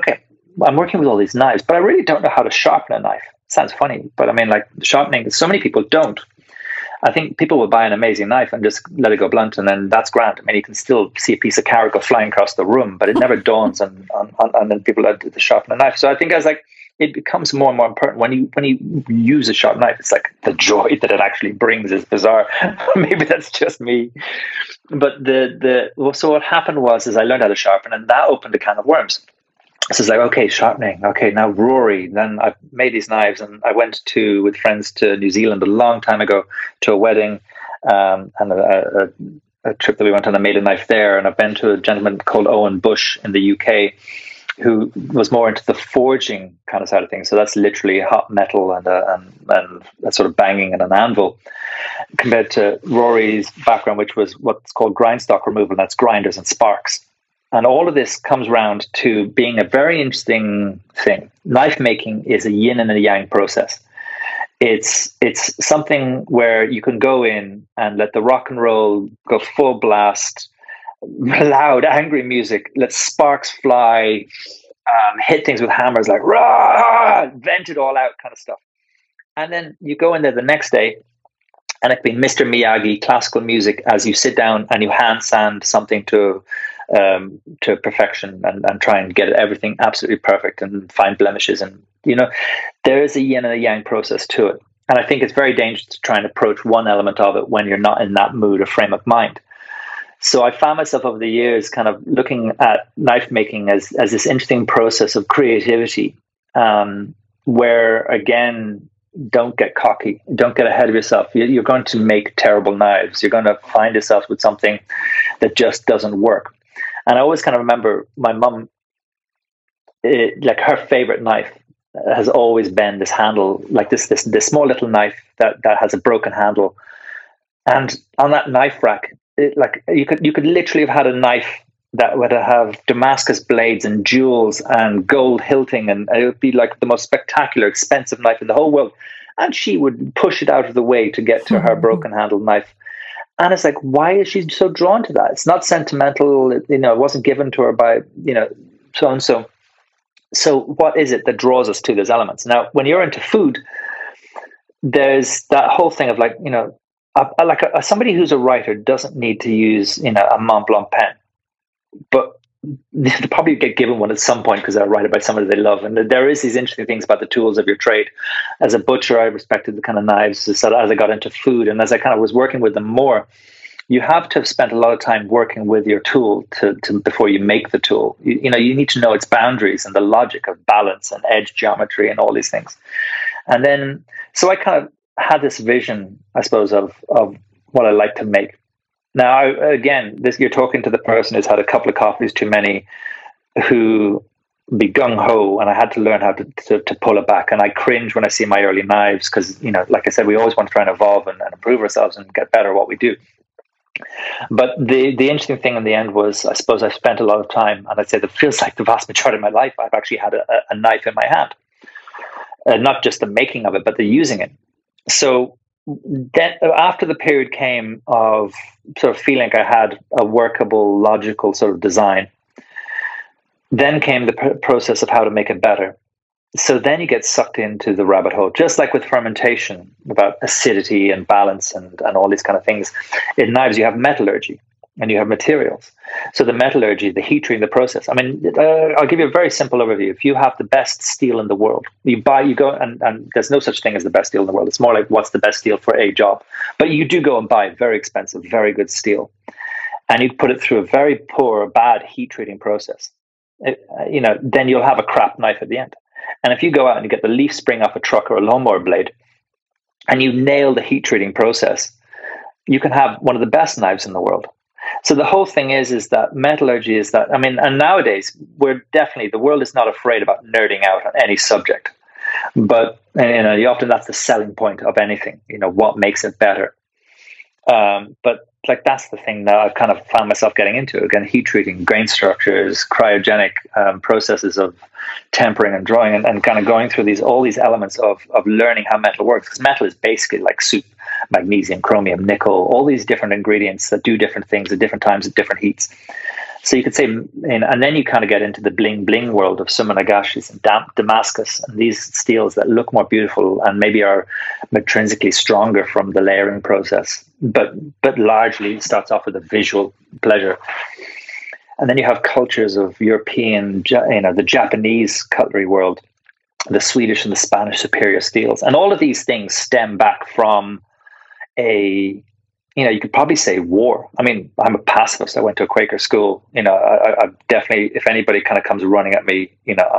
I'm working with all these knives, but I really don't know how to sharpen a knife. Sounds funny, but I mean, like sharpening, so many people don't. I think people will buy an amazing knife and just let it go blunt, and then that's grand. I mean, you can still see a piece of carrot go flying across the room, but it never dawns on, on, on, on then people to sharpen a knife. So I think as like, it becomes more and more important when you when you use a sharp knife. It's like the joy that it actually brings is bizarre. Maybe that's just me, but the the well, so what happened was is I learned how to sharpen, and that opened a can of worms. So it's like, okay, sharpening. Okay, now Rory. Then I made these knives, and I went to with friends to New Zealand a long time ago to a wedding, um, and a, a, a trip that we went on. I made a knife there, and I've been to a gentleman called Owen Bush in the U K, who was more into the forging kind of side of things. So that's literally hot metal and a, and and a sort of banging and an anvil, compared to Rory's background, which was what's called grindstock removal. And that's grinders and sparks. And all of this comes round to being a very interesting thing. Knife making is a yin and a yang process. It's it's something where you can go in and let the rock and roll go full blast, loud, angry music, let sparks fly, um, hit things with hammers like rah, vent it all out kind of stuff. And then you go in there the next day, and it can be Mister Miyagi classical music as you sit down and you hand sand something to um, to perfection and, and try and get everything absolutely perfect and find blemishes. And, you know, there is a yin and a yang process to it. And I think it's very dangerous to try and approach one element of it when you're not in that mood or frame of mind. So I found myself over the years kind of looking at knife making as, as this interesting process of creativity, um, where, again, don't get cocky. Don't get ahead of yourself. You're going to make terrible knives. You're going to find yourself with something that just doesn't work. And I always kind of remember my mum, it, like her favorite knife has always been this handle, like this, this, this small little knife that, that has a broken handle. And on that knife rack, it, like you could, you could literally have had a knife that would have Damascus blades and jewels and gold hilting, and it would be like the most spectacular, expensive knife in the whole world. And she would push it out of the way to get to her broken handled knife. And it's like, why is she so drawn to that? It's not sentimental. It, you know, it wasn't given to her by, you know, so and so. So what is it that draws us to those elements? Now, when you're into food, there's that whole thing of like, you know, a, a, like a, somebody who's a writer doesn't need to use, you know, a Mont Blanc pen, but they probably get given one at some point because they're written by somebody they love. And there is these interesting things about the tools of your trade. As a butcher, I respected the kind of knives as I got into food. And as I kind of was working with them more, you have to have spent a lot of time working with your tool to, to before you make the tool. You, you know, you need to know its boundaries and the logic of balance and edge geometry and all these things. And then, so I kind of had this vision, I suppose, of, of what I like to make. Now, I, again, this you're talking to the person who's had a couple of coffees too many, who be gung-ho, and I had to learn how to, to, to pull it back. And I cringe when I see my early knives because, you know, like I said, we always want to try and evolve and, and improve ourselves and get better at what we do. But the, the interesting thing in the end was, I suppose I spent a lot of time, and I'd say that feels like the vast majority of my life, I've actually had a, a knife in my hand. Uh, not just the making of it, but the using it. So then after the period came of sort of feeling like I had a workable, logical sort of design, then came the pr- process of how to make it better. So then you get sucked into the rabbit hole, just like with fermentation, about acidity and balance and, and all these kind of things. In knives, you have metallurgy and you have materials. So the metallurgy, the heat treating, the process. I mean, uh, I'll give you a very simple overview. If you have the best steel in the world, you buy, you go, and, and there's no such thing as the best steel in the world. It's more like what's the best steel for a job. But you do go and buy very expensive, very good steel, and you put it through a very poor, bad heat treating process. It, uh, you know, then you'll have a crap knife at the end. And if you go out and you get the leaf spring off a truck or a lawnmower blade, and you nail the heat treating process, you can have one of the best knives in the world. So the whole thing is, is that metallurgy is that, I mean, and nowadays we're definitely, the world is not afraid about nerding out on any subject, but, you know, you often, that's the selling point of anything, you know, what makes it better. Um, but like, that's the thing that I've kind of found myself getting into again, heat treating, grain structures, cryogenic um, processes of tempering and drawing, and, and kind of going through these, all these elements of, of learning how metal works. Because metal is basically like soup, magnesium, chromium, nickel, all these different ingredients that do different things at different times at different heats. So you could say, you know, and then you kind of get into the bling bling world of Sumanagashis and Dam- Damascus and these steels that look more beautiful and maybe are intrinsically stronger from the layering process, but but largely starts off with a visual pleasure. And then you have cultures of European, you know, the Japanese cutlery world, the Swedish and the Spanish superior steels, and all of these things stem back from a, you know, you could probably say war. I mean, I'm a pacifist. I went to a Quaker school. You know, I, I definitely, if anybody kind of comes running at me, you know,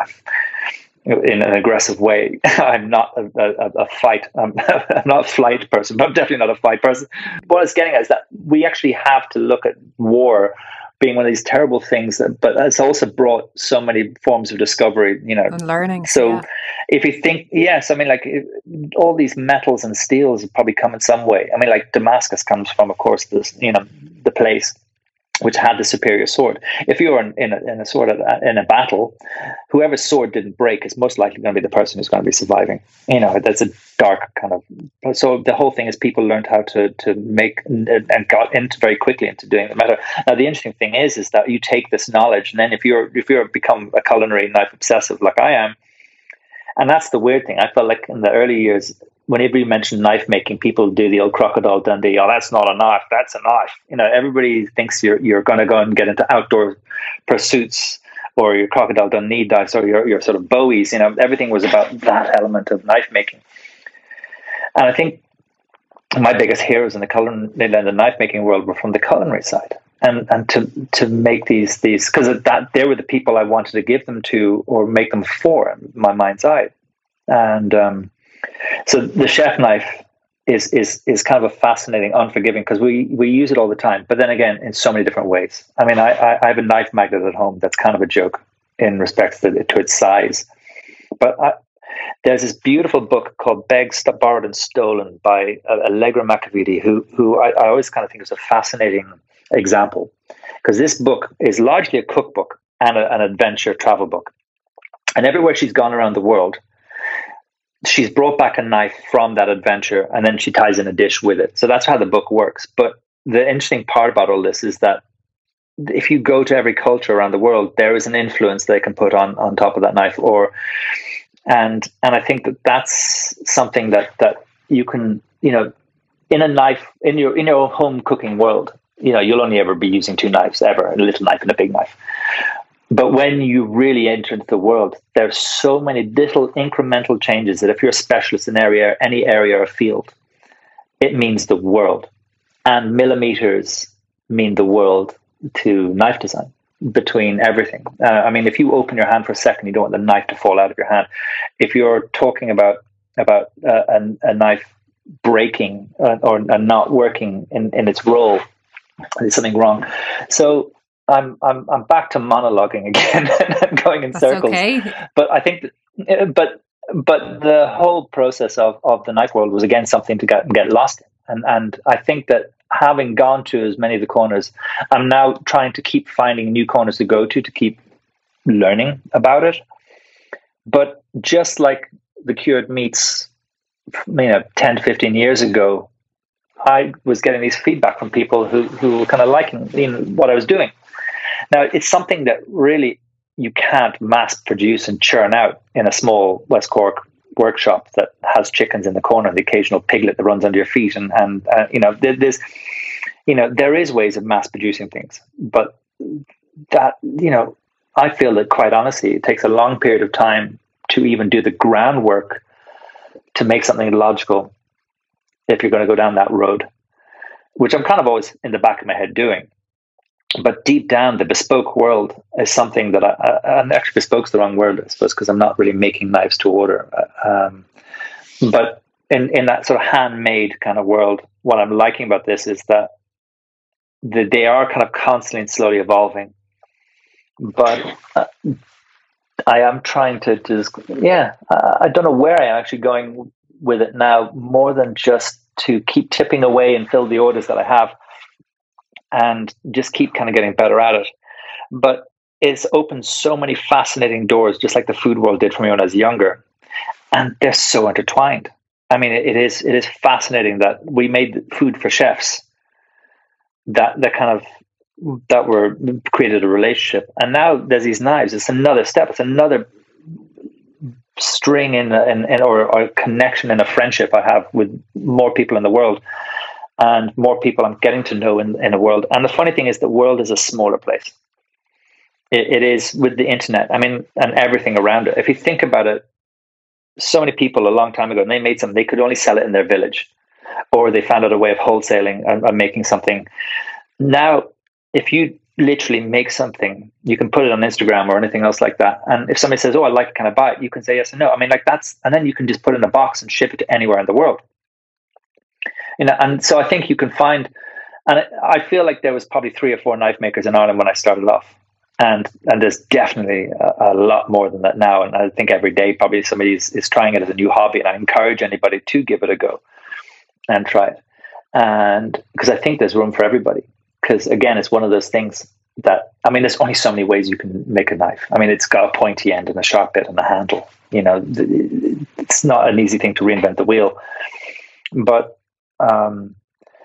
in an aggressive way, I'm not a, a, a fight. I'm, I'm not a flight person, but I'm definitely not a fight person. What I was getting at is that we actually have to look at war being one of these terrible things, that, but it's also brought so many forms of discovery, you know, and learning. So yeah. if you think, yes, I mean, like it, all these metals and steels probably come in some way. I mean, like Damascus comes from, of course, this, you know, the place which had the superior sword. If you're in, in, a, in a sort of in a battle, whoever's sword didn't break is most likely going to be the person who's going to be surviving. You know, that's a dark kind of. So the whole thing is people learned how to to make and got into very quickly into doing the metal. Now the interesting thing is, is that you take this knowledge, and then if you're if you're become a culinary knife obsessive like I am, and that's the weird thing. I felt like in the early years, whenever you mention knife making, people do the old Crocodile Dundee. Oh, that's not a knife. That's a knife. You know, everybody thinks you're you're going to go and get into outdoor pursuits, or your Crocodile Dundee knives, or your your sort of Bowies. You know, everything was about that element of knife making. And I think my biggest heroes in the culinary, in the knife making world, were from the culinary side. And and to to make these these because that they were the people I wanted to give them to or make them for, in my mind's eye. And um, so the chef knife is is is kind of a fascinating, unforgiving, because we we use it all the time. But then again, in so many different ways. I mean, I I, I have a knife magnet at home that's kind of a joke in respect to, to its size. But I, there's this beautiful book called Begged, Borrowed and Stolen by Allegra Macavity, who who I, I always kind of think is a fascinating example, because this book is largely a cookbook and a, an adventure travel book. And everywhere she's gone around the world, she's brought back a knife from that adventure, and then she ties in a dish with it. So that's how the book works. But the interesting part about all this is that if you go to every culture around the world, there is an influence they can put on on top of that knife, or and and I think that that's something that that you can, you know, in a knife in your in your home cooking world, you know, you'll only ever be using two knives ever, a little knife and a big knife. But when you really enter into the world, there's so many little incremental changes that if you're a specialist in area, any area or field, it means the world. And millimeters mean the world to knife design between everything. Uh, I mean, if you open your hand for a second, you don't want the knife to fall out of your hand. If you're talking about about uh, a, a knife breaking uh, or uh, not working in, in its role, there's something wrong. So I'm I'm I'm back to monologuing again and going in That's circles. Okay. But I think, that, but but the whole process of, of the knife world was again something to get get lost in. And and I think that having gone to as many of the corners, I'm now trying to keep finding new corners to go to to keep learning about it. But just like the cured meats, you know, ten to fifteen years ago, I was getting these feedback from people who, who were kind of liking, you know, what I was doing. Now, it's something that really you can't mass produce and churn out in a small West Cork workshop that has chickens in the corner and the occasional piglet that runs under your feet. And, and uh, you know, there, there's, you know, there is ways of mass producing things. But that, you know, I feel that quite honestly, it takes a long period of time to even do the groundwork to make something logical if you're going to go down that road, which I'm kind of always in the back of my head doing. But deep down, the bespoke world is something that I, I and actually bespoke's the wrong word, I suppose, because I'm not really making knives to order. Um, but in, in that sort of handmade kind of world, what I'm liking about this is that the, they are kind of constantly and slowly evolving. But uh, I am trying to just, yeah, uh, I don't know where I am actually going with it now, more than just to keep tipping away and fill the orders that I have and just keep kind of getting better at it. But it's opened so many fascinating doors, just like the food world did for me when I was younger. And they're so intertwined. I mean, it, it is it is fascinating that we made food for chefs. That that kind of that were created a relationship. And now there's these knives. It's another step. It's another string in, in, in or, or connection in a friendship I have with more people in the world, and more people I'm getting to know in, in the world. And the funny thing is, the world is a smaller place. It, it is with the internet. I mean, and everything around it. If you think about it, so many people a long time ago, and they made something, they could only sell it in their village, or they found out a way of wholesaling and, and making something. Now, if you literally make something, you can put it on Instagram or anything else like that. And if somebody says, oh, I like it, can I buy it? You can say yes or no. I mean, like that's, and then you can just put it in a box and ship it to anywhere in the world. You know, and so I think you can find, and I feel like there was probably three or four knife makers in Ireland when I started off. And and there's definitely a, a lot more than that now. And I think every day probably somebody is, is trying it as a new hobby. And I encourage anybody to give it a go and try it. And because I think there's room for everybody. Because again, it's one of those things that, I mean, there's only so many ways you can make a knife. I mean, it's got a pointy end and a sharp bit and a handle. You know, it's not an easy thing to reinvent the wheel. But um,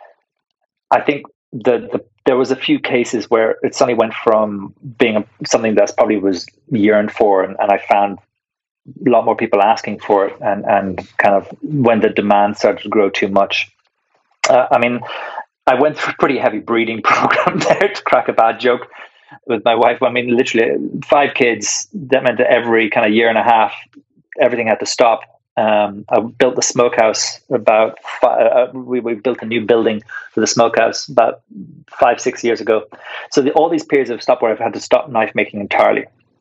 I think the, the there was a few cases where it suddenly went from being a, something that's probably was yearned for, and, and I found a lot more people asking for it, and, and kind of when the demand started to grow too much. Uh, I mean, I went through a pretty heavy breeding program there, to crack a bad joke, with my wife. I mean, literally five kids. That meant that every kind of year and a half, everything had to stop. Um, I built the smokehouse about, five, uh, we, we built a new building for the smokehouse about five, six years ago. So the, all these periods of stop where I've had to stop knife making entirely.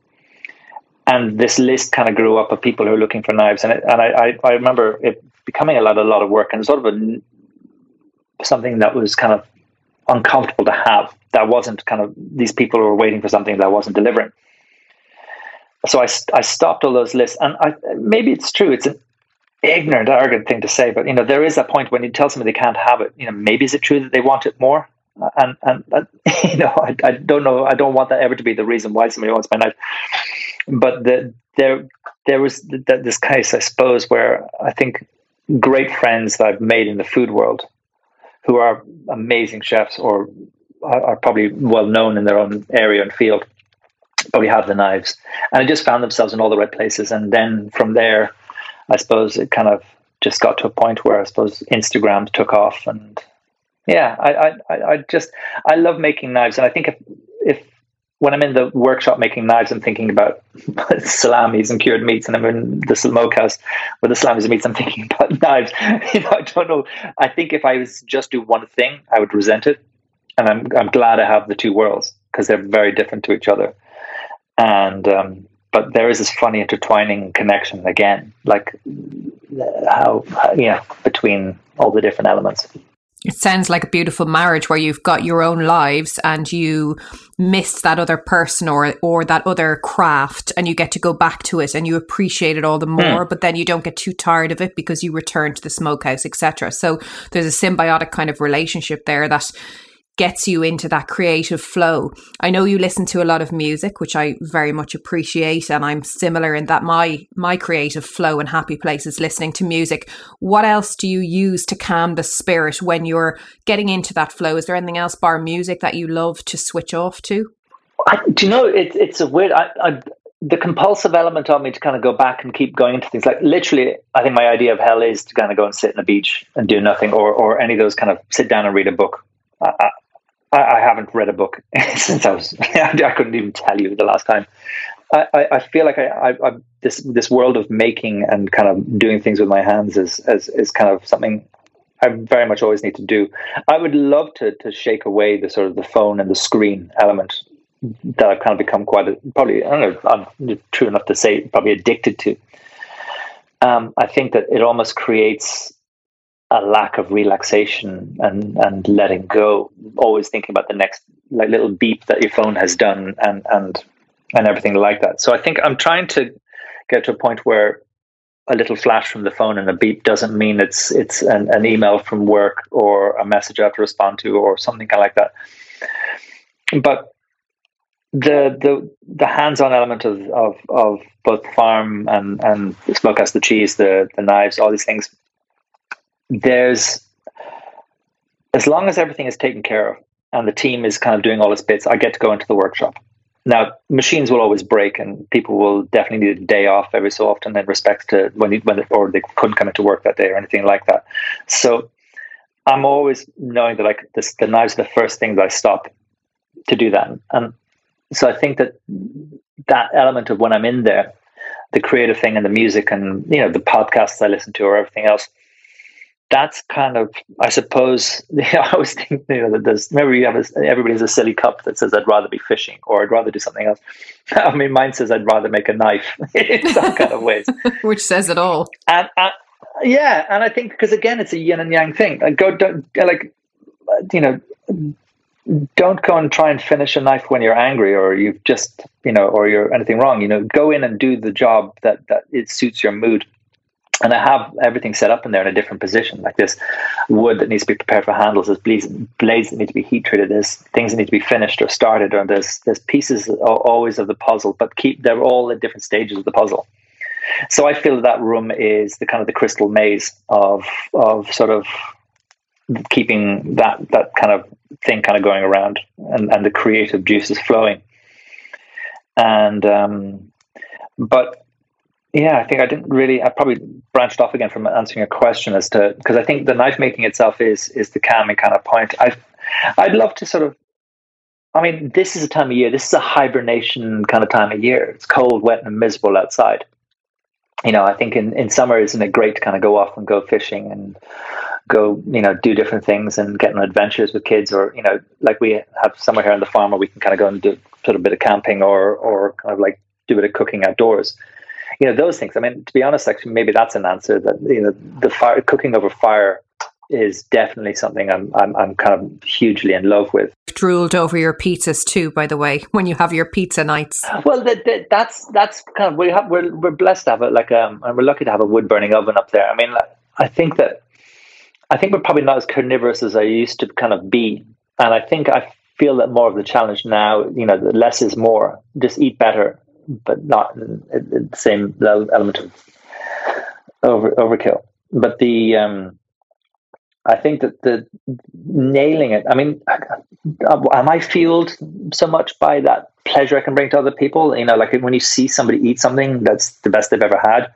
And this list kind of grew up of people who are looking for knives. And, it, and I, I, I remember it becoming a lot, a lot of work, and sort of a, something that was kind of uncomfortable to have. That wasn't kind of, these people who were waiting for something that wasn't delivering. So I, I stopped all those lists. And I, maybe it's true. It's an ignorant, arrogant thing to say, but you know, there is a point when you tell somebody they can't have it. You know, maybe is it true that they want it more? And and uh, you know, I, I don't know. I don't want that ever to be the reason why somebody wants my knife. But the, there there was the, the, this case, I suppose, where I think great friends that I've made in the food world, who are amazing chefs or are, are probably well known in their own area and field, probably have the knives, and they just found themselves in all the right places. And then from there, I suppose it kind of just got to a point where I suppose Instagram took off. And yeah, I, I, I just, I love making knives. And I think if, if when I'm in the workshop making knives, I'm thinking about salamis and cured meats, and I'm in the smokehouse with the salamis and meats, I'm thinking about knives. You know, I don't know. I think if I was just do one thing, I would resent it. And I'm, I'm glad I have the two worlds, because they're very different to each other. And, um, but there is this funny intertwining connection again, like how, yeah, between all the different elements. It sounds like a beautiful marriage where you've got your own lives and you missed that other person or or that other craft, and you get to go back to it and you appreciate it all the more, mm. but then you don't get too tired of it because you return to the smokehouse, et cetera. So there's a symbiotic kind of relationship there that gets you into that creative flow. I know you listen to a lot of music, which I very much appreciate, and I'm similar in that my my creative flow and happy place is listening to music. What else do you use to calm the spirit when you're getting into that flow? Is there anything else bar music that you love to switch off to? I, do you know, it, it's a weird, I, I, the compulsive element of me to kind of go back and keep going into things. Like literally, I think my idea of hell is to kind of go and sit on the beach and do nothing, or or any of those kind of sit down and read a book. I, I, I haven't read a book since I was, I couldn't even tell you the last time. I, I, I feel like I, I, I, this this world of making and kind of doing things with my hands is, is, is kind of something I very much always need to do. I would love to to shake away the sort of the phone and the screen element that I've kind of become quite, a, probably, I don't know, I'm true enough to say, probably addicted to. Um, I think that it almost creates a lack of relaxation and, and letting go, always thinking about the next like little beep that your phone has done and, and, and everything like that. So I think I'm trying to get to a point where a little flash from the phone and a beep doesn't mean it's, it's an, an email from work or a message I have to respond to or something kind of like that. But the, the, the hands-on element of, of, of both farm and, and the smokehouse, the cheese, the, the knives, all these things, there's, as long as everything is taken care of and the team is kind of doing all its bits, I get to go into the workshop. Now, machines will always break, and people will definitely need a day off every so often in respect to when, you, when they, or they couldn't come into work that day or anything like that. So I'm always knowing that like this, the knives are the first thing that I stop to do that. And so I think that that element of when I'm in there, the creative thing and the music and, you know, the podcasts I listen to or everything else, that's kind of, I suppose, you know, I always think, you know, that there's, remember you have a, everybody has a silly cup that says, I'd rather be fishing or I'd rather do something else. I mean, mine says, I'd rather make a knife in some kind of ways. Which says it all. And, and yeah, and I think, because again, it's a yin and yang thing. Like, go, don't, like, you know, don't go and try and finish a knife when you're angry or you've just, you know, or you're anything wrong. You know, go in and do the job that, that it suits your mood. And I have everything set up in there in a different position, like this wood that needs to be prepared for handles, there's blades, blades that need to be heat treated, there's things that need to be finished or started, or there's there's pieces always of the puzzle, but keep they're all at different stages of the puzzle. So I feel that room is the kind of the crystal maze of of sort of keeping that that kind of thing kind of going around and, and the creative juices flowing. And um, but. Yeah, I think I didn't really, I probably branched off again from answering a question as to, because I think the knife making itself is is the calming kind of point. I, I'd love to sort of, I mean, this is a time of year, this is a hibernation kind of time of year. It's cold, wet, and miserable outside. You know, I think in, in summer, isn't it great to kind of go off and go fishing and go, you know, do different things and get on adventures with kids, or, you know, like we have somewhere here on the farm where we can kind of go and do sort of a bit of camping or or kind of like do a bit of cooking outdoors. You know, those things. I mean, to be honest, actually, maybe that's an answer that, you know, the fire, cooking over fire is definitely something I'm, I'm, I'm kind of hugely in love with. Drooled over your pizzas too, by the way, when you have your pizza nights. Well, that, that, that's, that's kind of, we have, we're, we're blessed to have it like, um, and we're lucky to have a wood burning oven up there. I mean, I think that, I think we're probably not as carnivorous as I used to kind of be. And I think I feel that more of the challenge now, you know, the less is more, just eat better, but not in, in the same element of over, overkill. But the, um, I think that the nailing it, I mean, am I fueled so much by that pleasure I can bring to other people? You know, like when you see somebody eat something that's the best they've ever had,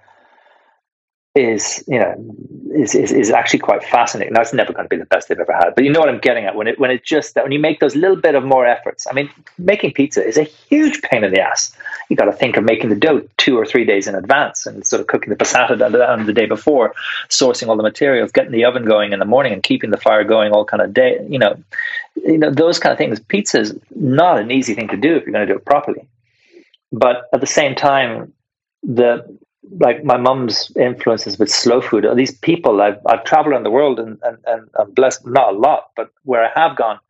is, you know, is, is, is actually quite fascinating. Now, it's never going to be the best they've ever had, but you know what I'm getting at when it, when it just, that when you make those little bit of more efforts. I mean, making pizza is a huge pain in the ass. You got to think of making the dough two or three days in advance and sort of cooking the passata down the day before, sourcing all the materials, getting the oven going in the morning and keeping the fire going all kind of day, you know, you know, those kind of things. Pizza is not an easy thing to do if you're going to do it properly. But at the same time, the, like my mum's influences with slow food, these people, I've, I've traveled around the world and, and, and I'm blessed, not a lot, but where I have gone,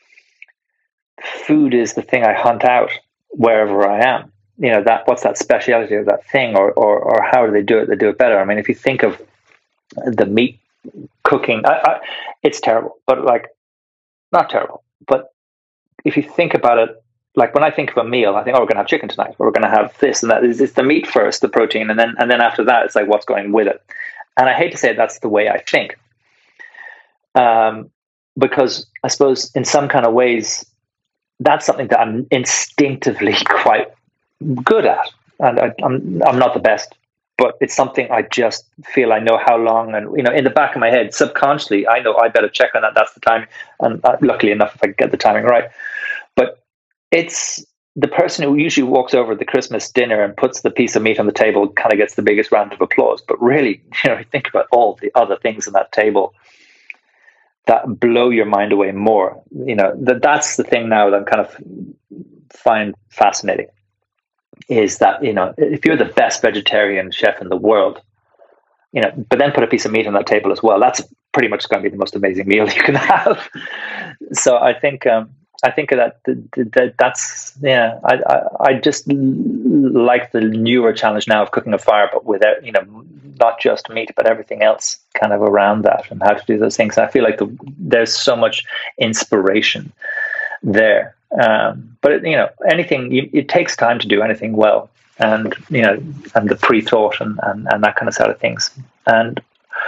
food is the thing I hunt out wherever I am. You know, that, what's that speciality of that thing, or, or, or how do they do it? They do it better. I mean, if you think of the meat cooking, I, I, it's terrible, but like, not terrible, but if you think about it, like when I think of a meal, I think, oh, we're going to have chicken tonight, or we're going to have this and that. It's, it's the meat first, the protein, and then and then after that, it's like what's going with it. And I hate to say it, that's the way I think, um, because I suppose in some kind of ways, that's something that I'm instinctively quite good at, and I, I'm I'm not the best, but it's something I just feel I know how long, and you know, in the back of my head, subconsciously, I know I better check on that. That's the time, and uh, luckily enough, if I get the timing right, but. It's the person who usually walks over at the Christmas dinner and puts the piece of meat on the table kind of gets the biggest round of applause. But really, you know, think about all the other things on that table that blow your mind away more. You know, that that's the thing now that I'm kind of find fascinating is that, you know, if you're the best vegetarian chef in the world, you know, but then put a piece of meat on that table as well, that's pretty much going to be the most amazing meal you can have. So I think, um, I think that, that that's, yeah, I, I, I just like the newer challenge now of cooking a fire, but without, you know, not just meat, but everything else kind of around that and how to do those things. I feel like the, there's so much inspiration there. Um, but, it, you know, anything, you, it takes time to do anything well. And, you know, and the pre-thought and, and, and that kind of side of things. And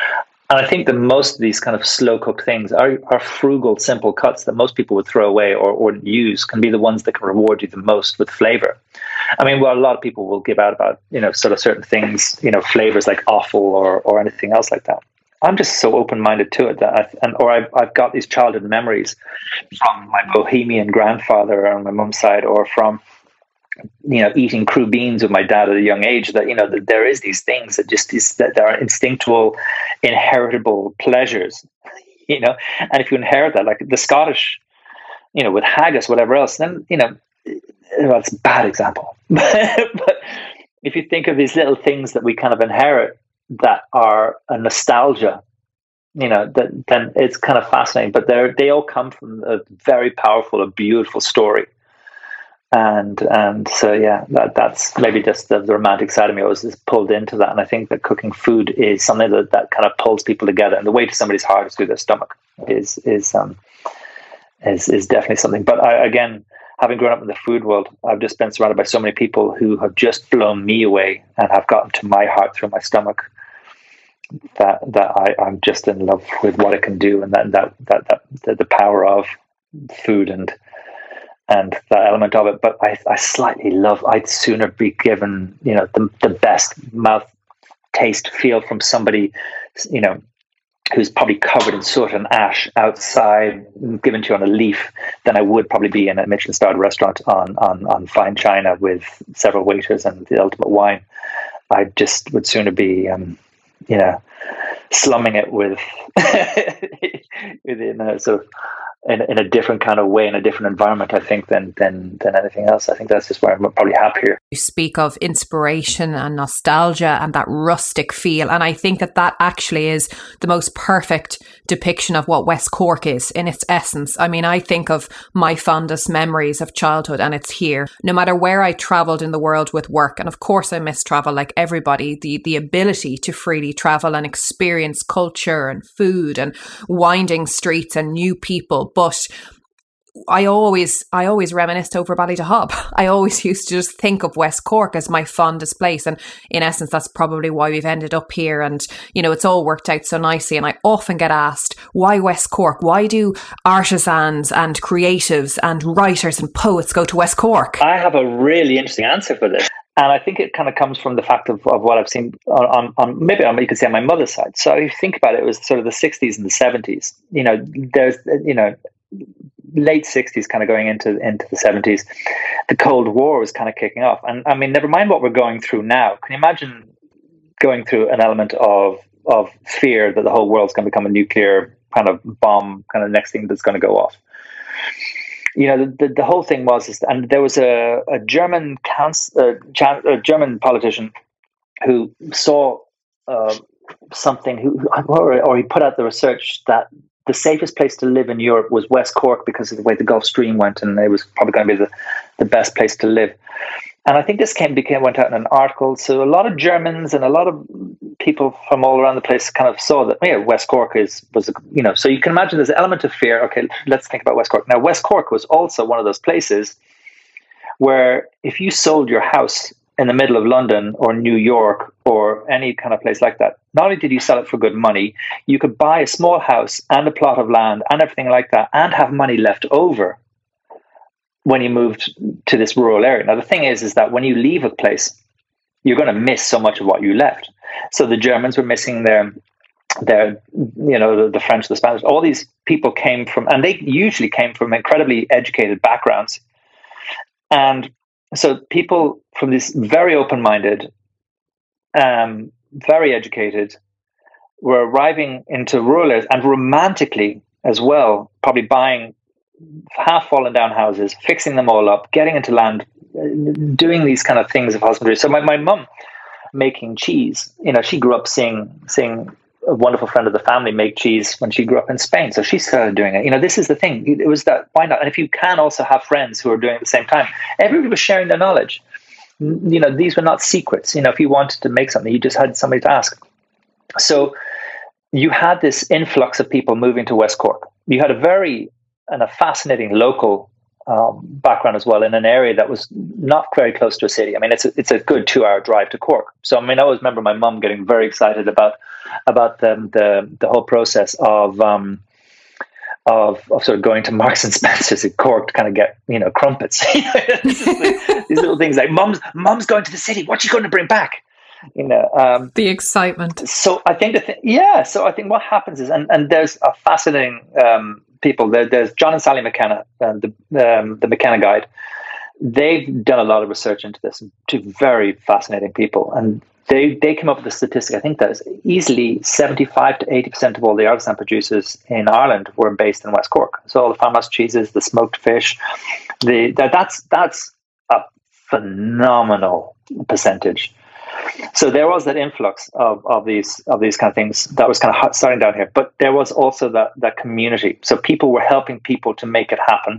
And I think that most of these kind of slow cooked things are, are frugal, simple cuts that most people would throw away or, or use can be the ones that can reward you the most with flavor. I mean, well, a lot of people will give out about, you know, sort of certain things, you know, flavors like offal or, or anything else like that. I'm just so open-minded to it that, I, and or I've, I've got these childhood memories from my Bohemian grandfather on my mum's side, or from, you know, eating crew beans with my dad at a young age, that, you know, that there is these things that just is, that there are instinctual, inheritable pleasures, you know, and if you inherit that, like the Scottish, you know, with haggis, whatever else, then, you know, well, it's a bad example, but if you think of these little things that we kind of inherit that are a nostalgia, you know, that then it's kind of fascinating, but they're, they all come from a very powerful, a beautiful story. And and so, yeah, that that's maybe just the, the romantic side of me. I was just pulled into that. And I think that cooking food is something that, that kind of pulls people together. And the way to somebody's heart is through their stomach is is um is, is definitely something. But I, again, having grown up in the food world, I've just been surrounded by so many people who have just blown me away and have gotten to my heart through my stomach, that that I, I'm just in love with what it can do, and that that that, that the, the power of food and and that element of it. But I, I slightly love, I'd sooner be given, you know, the, the best mouth taste feel from somebody, you know, who's probably covered in soot and ash outside, given to you on a leaf, than I would probably be in a Michelin-starred restaurant on, on, on fine china with several waiters and the ultimate wine. I just would sooner be, um, you know, slumming it with, within a sort of, In, in a different kind of way, in a different environment, I think, than than than anything else. I think that's just where I'm probably happier. You speak of inspiration and nostalgia and that rustic feel, and I think that that actually is the most perfect depiction of what West Cork is in its essence. I mean, I think of my fondest memories of childhood, and it's here. No matter where I travelled in the world with work, and of course I miss travel like everybody, the, the ability to freely travel and experience culture and food and winding streets and new people. But I always, I always reminisced over Ballydehob. I always used to just think of West Cork as my fondest place. And in essence, that's probably why we've ended up here. And, you know, it's all worked out so nicely. And I often get asked, why West Cork? Why do artisans and creatives and writers and poets go to West Cork? I have a really interesting answer for this. And I think it kind of comes from the fact of, of what I've seen on, on, on maybe on, you could say on my mother's side. So if you think about it, it was sort of the sixties and the seventies. You know, there's, you know, late sixties kind of going into, into the seventies. The Cold War was kind of kicking off. And I mean, never mind what we're going through now. Can you imagine going through an element of, of fear that the whole world's going to become a nuclear kind of bomb, kind of next thing that's going to go off? You know, the, the, the whole thing was, is, and there was a, a German council, uh, a German politician who saw uh, something, who, or, or he put out the research that the safest place to live in Europe was West Cork because of the way the Gulf Stream went, and it was probably going to be the, the best place to live. And I think this came became went out in an article. So a lot of Germans and a lot of people from all around the place kind of saw that, yeah, West Cork is was, you know, so you can imagine there's an element of fear. Okay, let's think about West Cork. Now, West Cork was also one of those places where if you sold your house in the middle of London or New York or any kind of place like that, not only did you sell it for good money, you could buy a small house and a plot of land and everything like that and have money left over when you moved to this rural area. Now, the thing is, is that when you leave a place, you're going to miss so much of what you left. So the Germans were missing their, their, you know, the, the French, the Spanish, all these people came from, and they usually came from incredibly educated backgrounds. And so people from this very open-minded, um, very educated, were arriving into rural areas and romantically as well, probably buying half fallen down houses, fixing them all up, getting into land, doing these kind of things of husbandry. So my, my mum making cheese, you know, she grew up seeing seeing a wonderful friend of the family make cheese when she grew up in Spain. So she started doing it. You know, this is the thing. It was that, why not? And if you can also have friends who are doing it at the same time, everybody was sharing their knowledge. You know, these were not secrets. You know, if you wanted to make something, you just had somebody to ask. So you had this influx of people moving to West Cork. You had a very and a fascinating local um, background as well, in an area that was not very close to a city. I mean, it's a, it's a good two-hour drive to Cork. So, I mean, I always remember my mum getting very excited about about the the, the whole process of um, of of sort of going to Marks and Spencer's in Cork to kind of get, you know, crumpets. These little things like, "Mum's mum's going to the city. What's she going to bring back?" You know, um, the excitement. So I think the th- yeah. So I think what happens is, and, and there's a fascinating um, people. There, there's John and Sally McKenna, uh, the um, the McKenna Guide. They've done a lot of research into this. Two very fascinating people, and they they came up with a statistic. I think that is easily seventy-five to eighty percent of all the artisan producers in Ireland were based in West Cork. So all the farmhouse cheeses, the smoked fish, the that, that's that's a phenomenal percentage. So there was that influx of, of these of these kind of things that was kind of starting down here, but there was also that that community. So people were helping people to make it happen.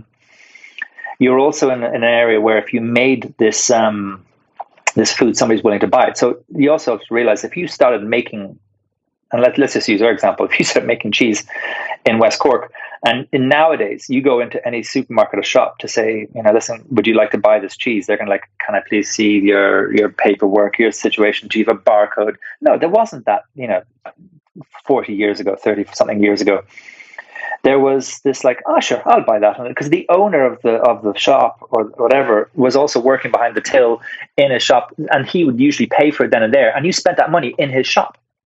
You're also in, in an area where if you made this um, this food, somebody's willing to buy it. So you also have to realize if you started making, and let, let's just use our example, if you started making cheese in West Cork, and in nowadays you go into any supermarket or shop to say, you know, listen, would you like to buy this cheese? They're going to like, can I please see your your paperwork, your situation? Do you have a barcode? No, there wasn't that, you know, forty years ago, thirty something years ago. There was this like, oh, sure, I'll buy that. Because the owner of the of the shop or whatever was also working behind the till in a shop, and he would usually pay for it then and there. And you spent that money in his shop.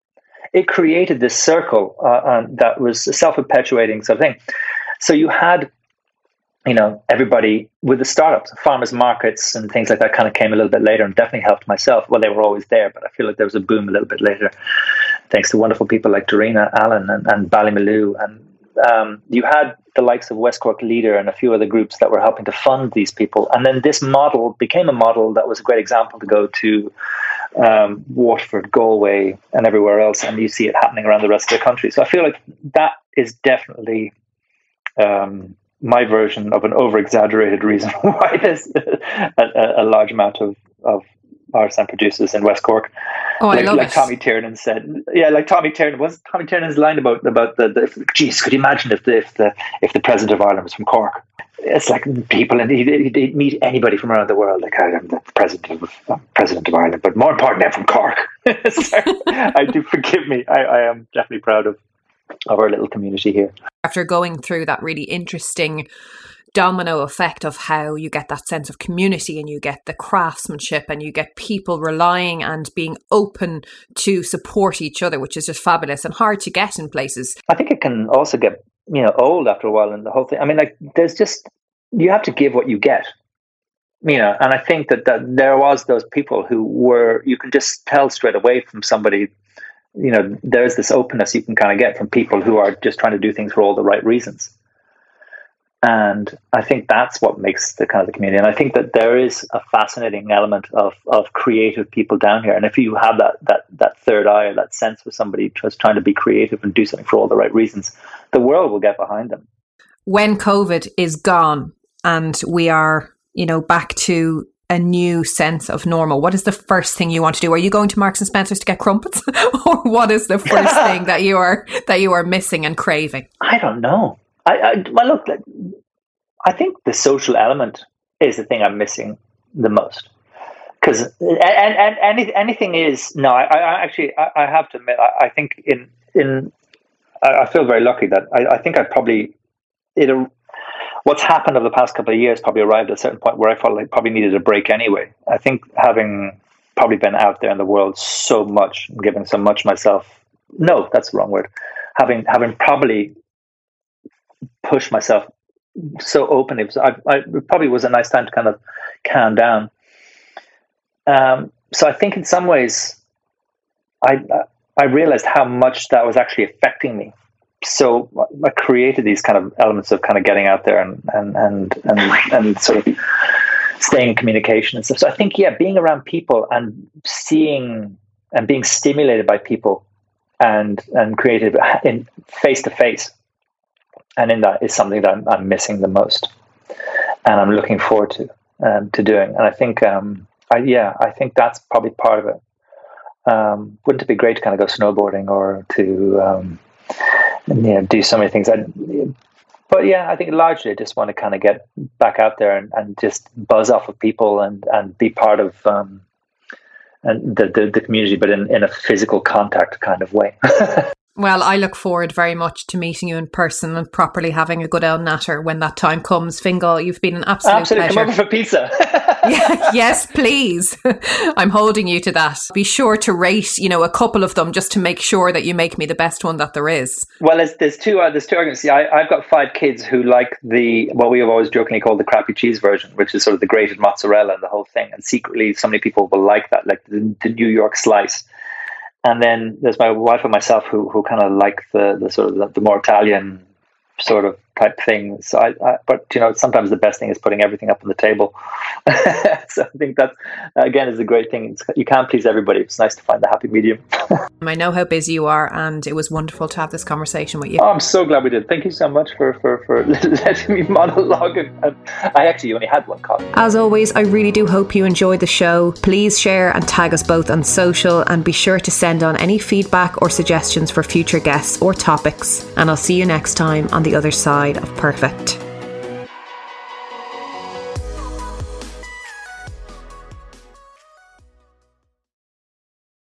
It created this circle uh, um, that was a self-perpetuating sort of thing. So you had, you know, everybody with the startups, farmers markets and things like that kind of came a little bit later and definitely helped myself. Well, they were always there, but I feel like there was a boom a little bit later, thanks to wonderful people like Dorina Allen and, and Ballymaloe. And um, you had the likes of West Cork Leader and a few other groups that were helping to fund these people. And then this model became a model that was a great example to go to um, Waterford, Galway, and everywhere else. And you see it happening around the rest of the country. So I feel like that is definitely um, my version of an over-exaggerated reason why there's a, a large amount of, of artisan producers in West Cork. Oh, like, I love like it. Tommy Tiernan said, yeah, like Tommy Tiernan was Tommy Tiernan's line about about the, the geez, could you imagine if the if the if the president of Ireland was from Cork? It's like people, and he'd, he'd meet anybody from around the world. Like, I'm the president of uh, president of Ireland, but more importantly, I'm from Cork. So, I do forgive me. I, I am definitely proud of of our little community here. After going through that really interesting domino effect of how you get that sense of community and you get the craftsmanship and you get people relying and being open to support each other, which is just fabulous and hard to get in places. I think it can also get, you know, old after a while, and the whole thing. I mean, like, there's just, you have to give what you get, you know, and I think that, that there was those people who were, you can just tell straight away from somebody, you know, there's this openness you can kind of get from people who are just trying to do things for all the right reasons. And I think that's what makes the kind of the community. And I think that there is a fascinating element of of creative people down here. And if you have that that that third eye or that sense for somebody just trying to be creative and do something for all the right reasons, the world will get behind them. When COVID is gone and we are, you know, back to a new sense of normal, what is the first thing you want to do? Are you going to Marks and Spencer's to get crumpets? Or what is the first thing that you are that you are missing and craving? I don't know. I, I well, look, I think the social element is the thing I'm missing the most. Because and, and any, anything is no. I, I actually I, I have to admit I, I think in in I feel very lucky that I, I think I probably it what's happened over the past couple of years probably arrived at a certain point where I felt like probably needed a break anyway. I think having probably been out there in the world so much, giving so much myself. No, that's the wrong word. Having having probably pushed myself so openly, it, was, I, I, it probably was a nice time to kind of calm down. Um, so I think in some ways, I I realized how much that was actually affecting me. So I created these kind of elements of kind of getting out there and and and and, and sort of staying in communication and stuff. So I think, yeah, being around people and seeing and being stimulated by people and and creative in face to face. And in that is something that I'm, I'm missing the most, and I'm looking forward to um, to doing. And I think, um, I, yeah, I think that's probably part of it. Um, wouldn't it be great to kind of go snowboarding or to, um, you know, do so many things? I, but yeah, I think largely I just want to kind of get back out there and, and just buzz off of people and, and be part of um, and the, the the community, but in, in a physical contact kind of way. Well, I look forward very much to meeting you in person and properly having a good old natter when that time comes. Fingal, you've been an absolute Absolutely. pleasure. Come over for pizza. Yeah, yes, please. I'm holding you to that. Be sure to rate, you know, a couple of them just to make sure that you make me the best one that there is. Well, there's, there's two. Uh, there's two arguments. See, I, I've got five kids who like the what we have always jokingly called the crappy cheese version, which is sort of the grated mozzarella and the whole thing. And secretly, so many people will like that, like the, the New York slice. And then there's my wife and myself who who kind of like the, the sort of the, the more Italian sort of type thing. So I, I, but you know, sometimes the best thing is putting everything up on the table. So I think that again is a great thing. It's, you can't please everybody. It's nice to find the happy medium. I know how busy you are, and it was wonderful to have this conversation with you. Oh, I'm so glad we did. Thank you so much for for, for letting me monologue. And I actually only had one coffee. As always, I really do hope you enjoyed the show. Please share and tag us both on social, and be sure to send on any feedback or suggestions for future guests or topics. And I'll see you next time on the other side of Perfect.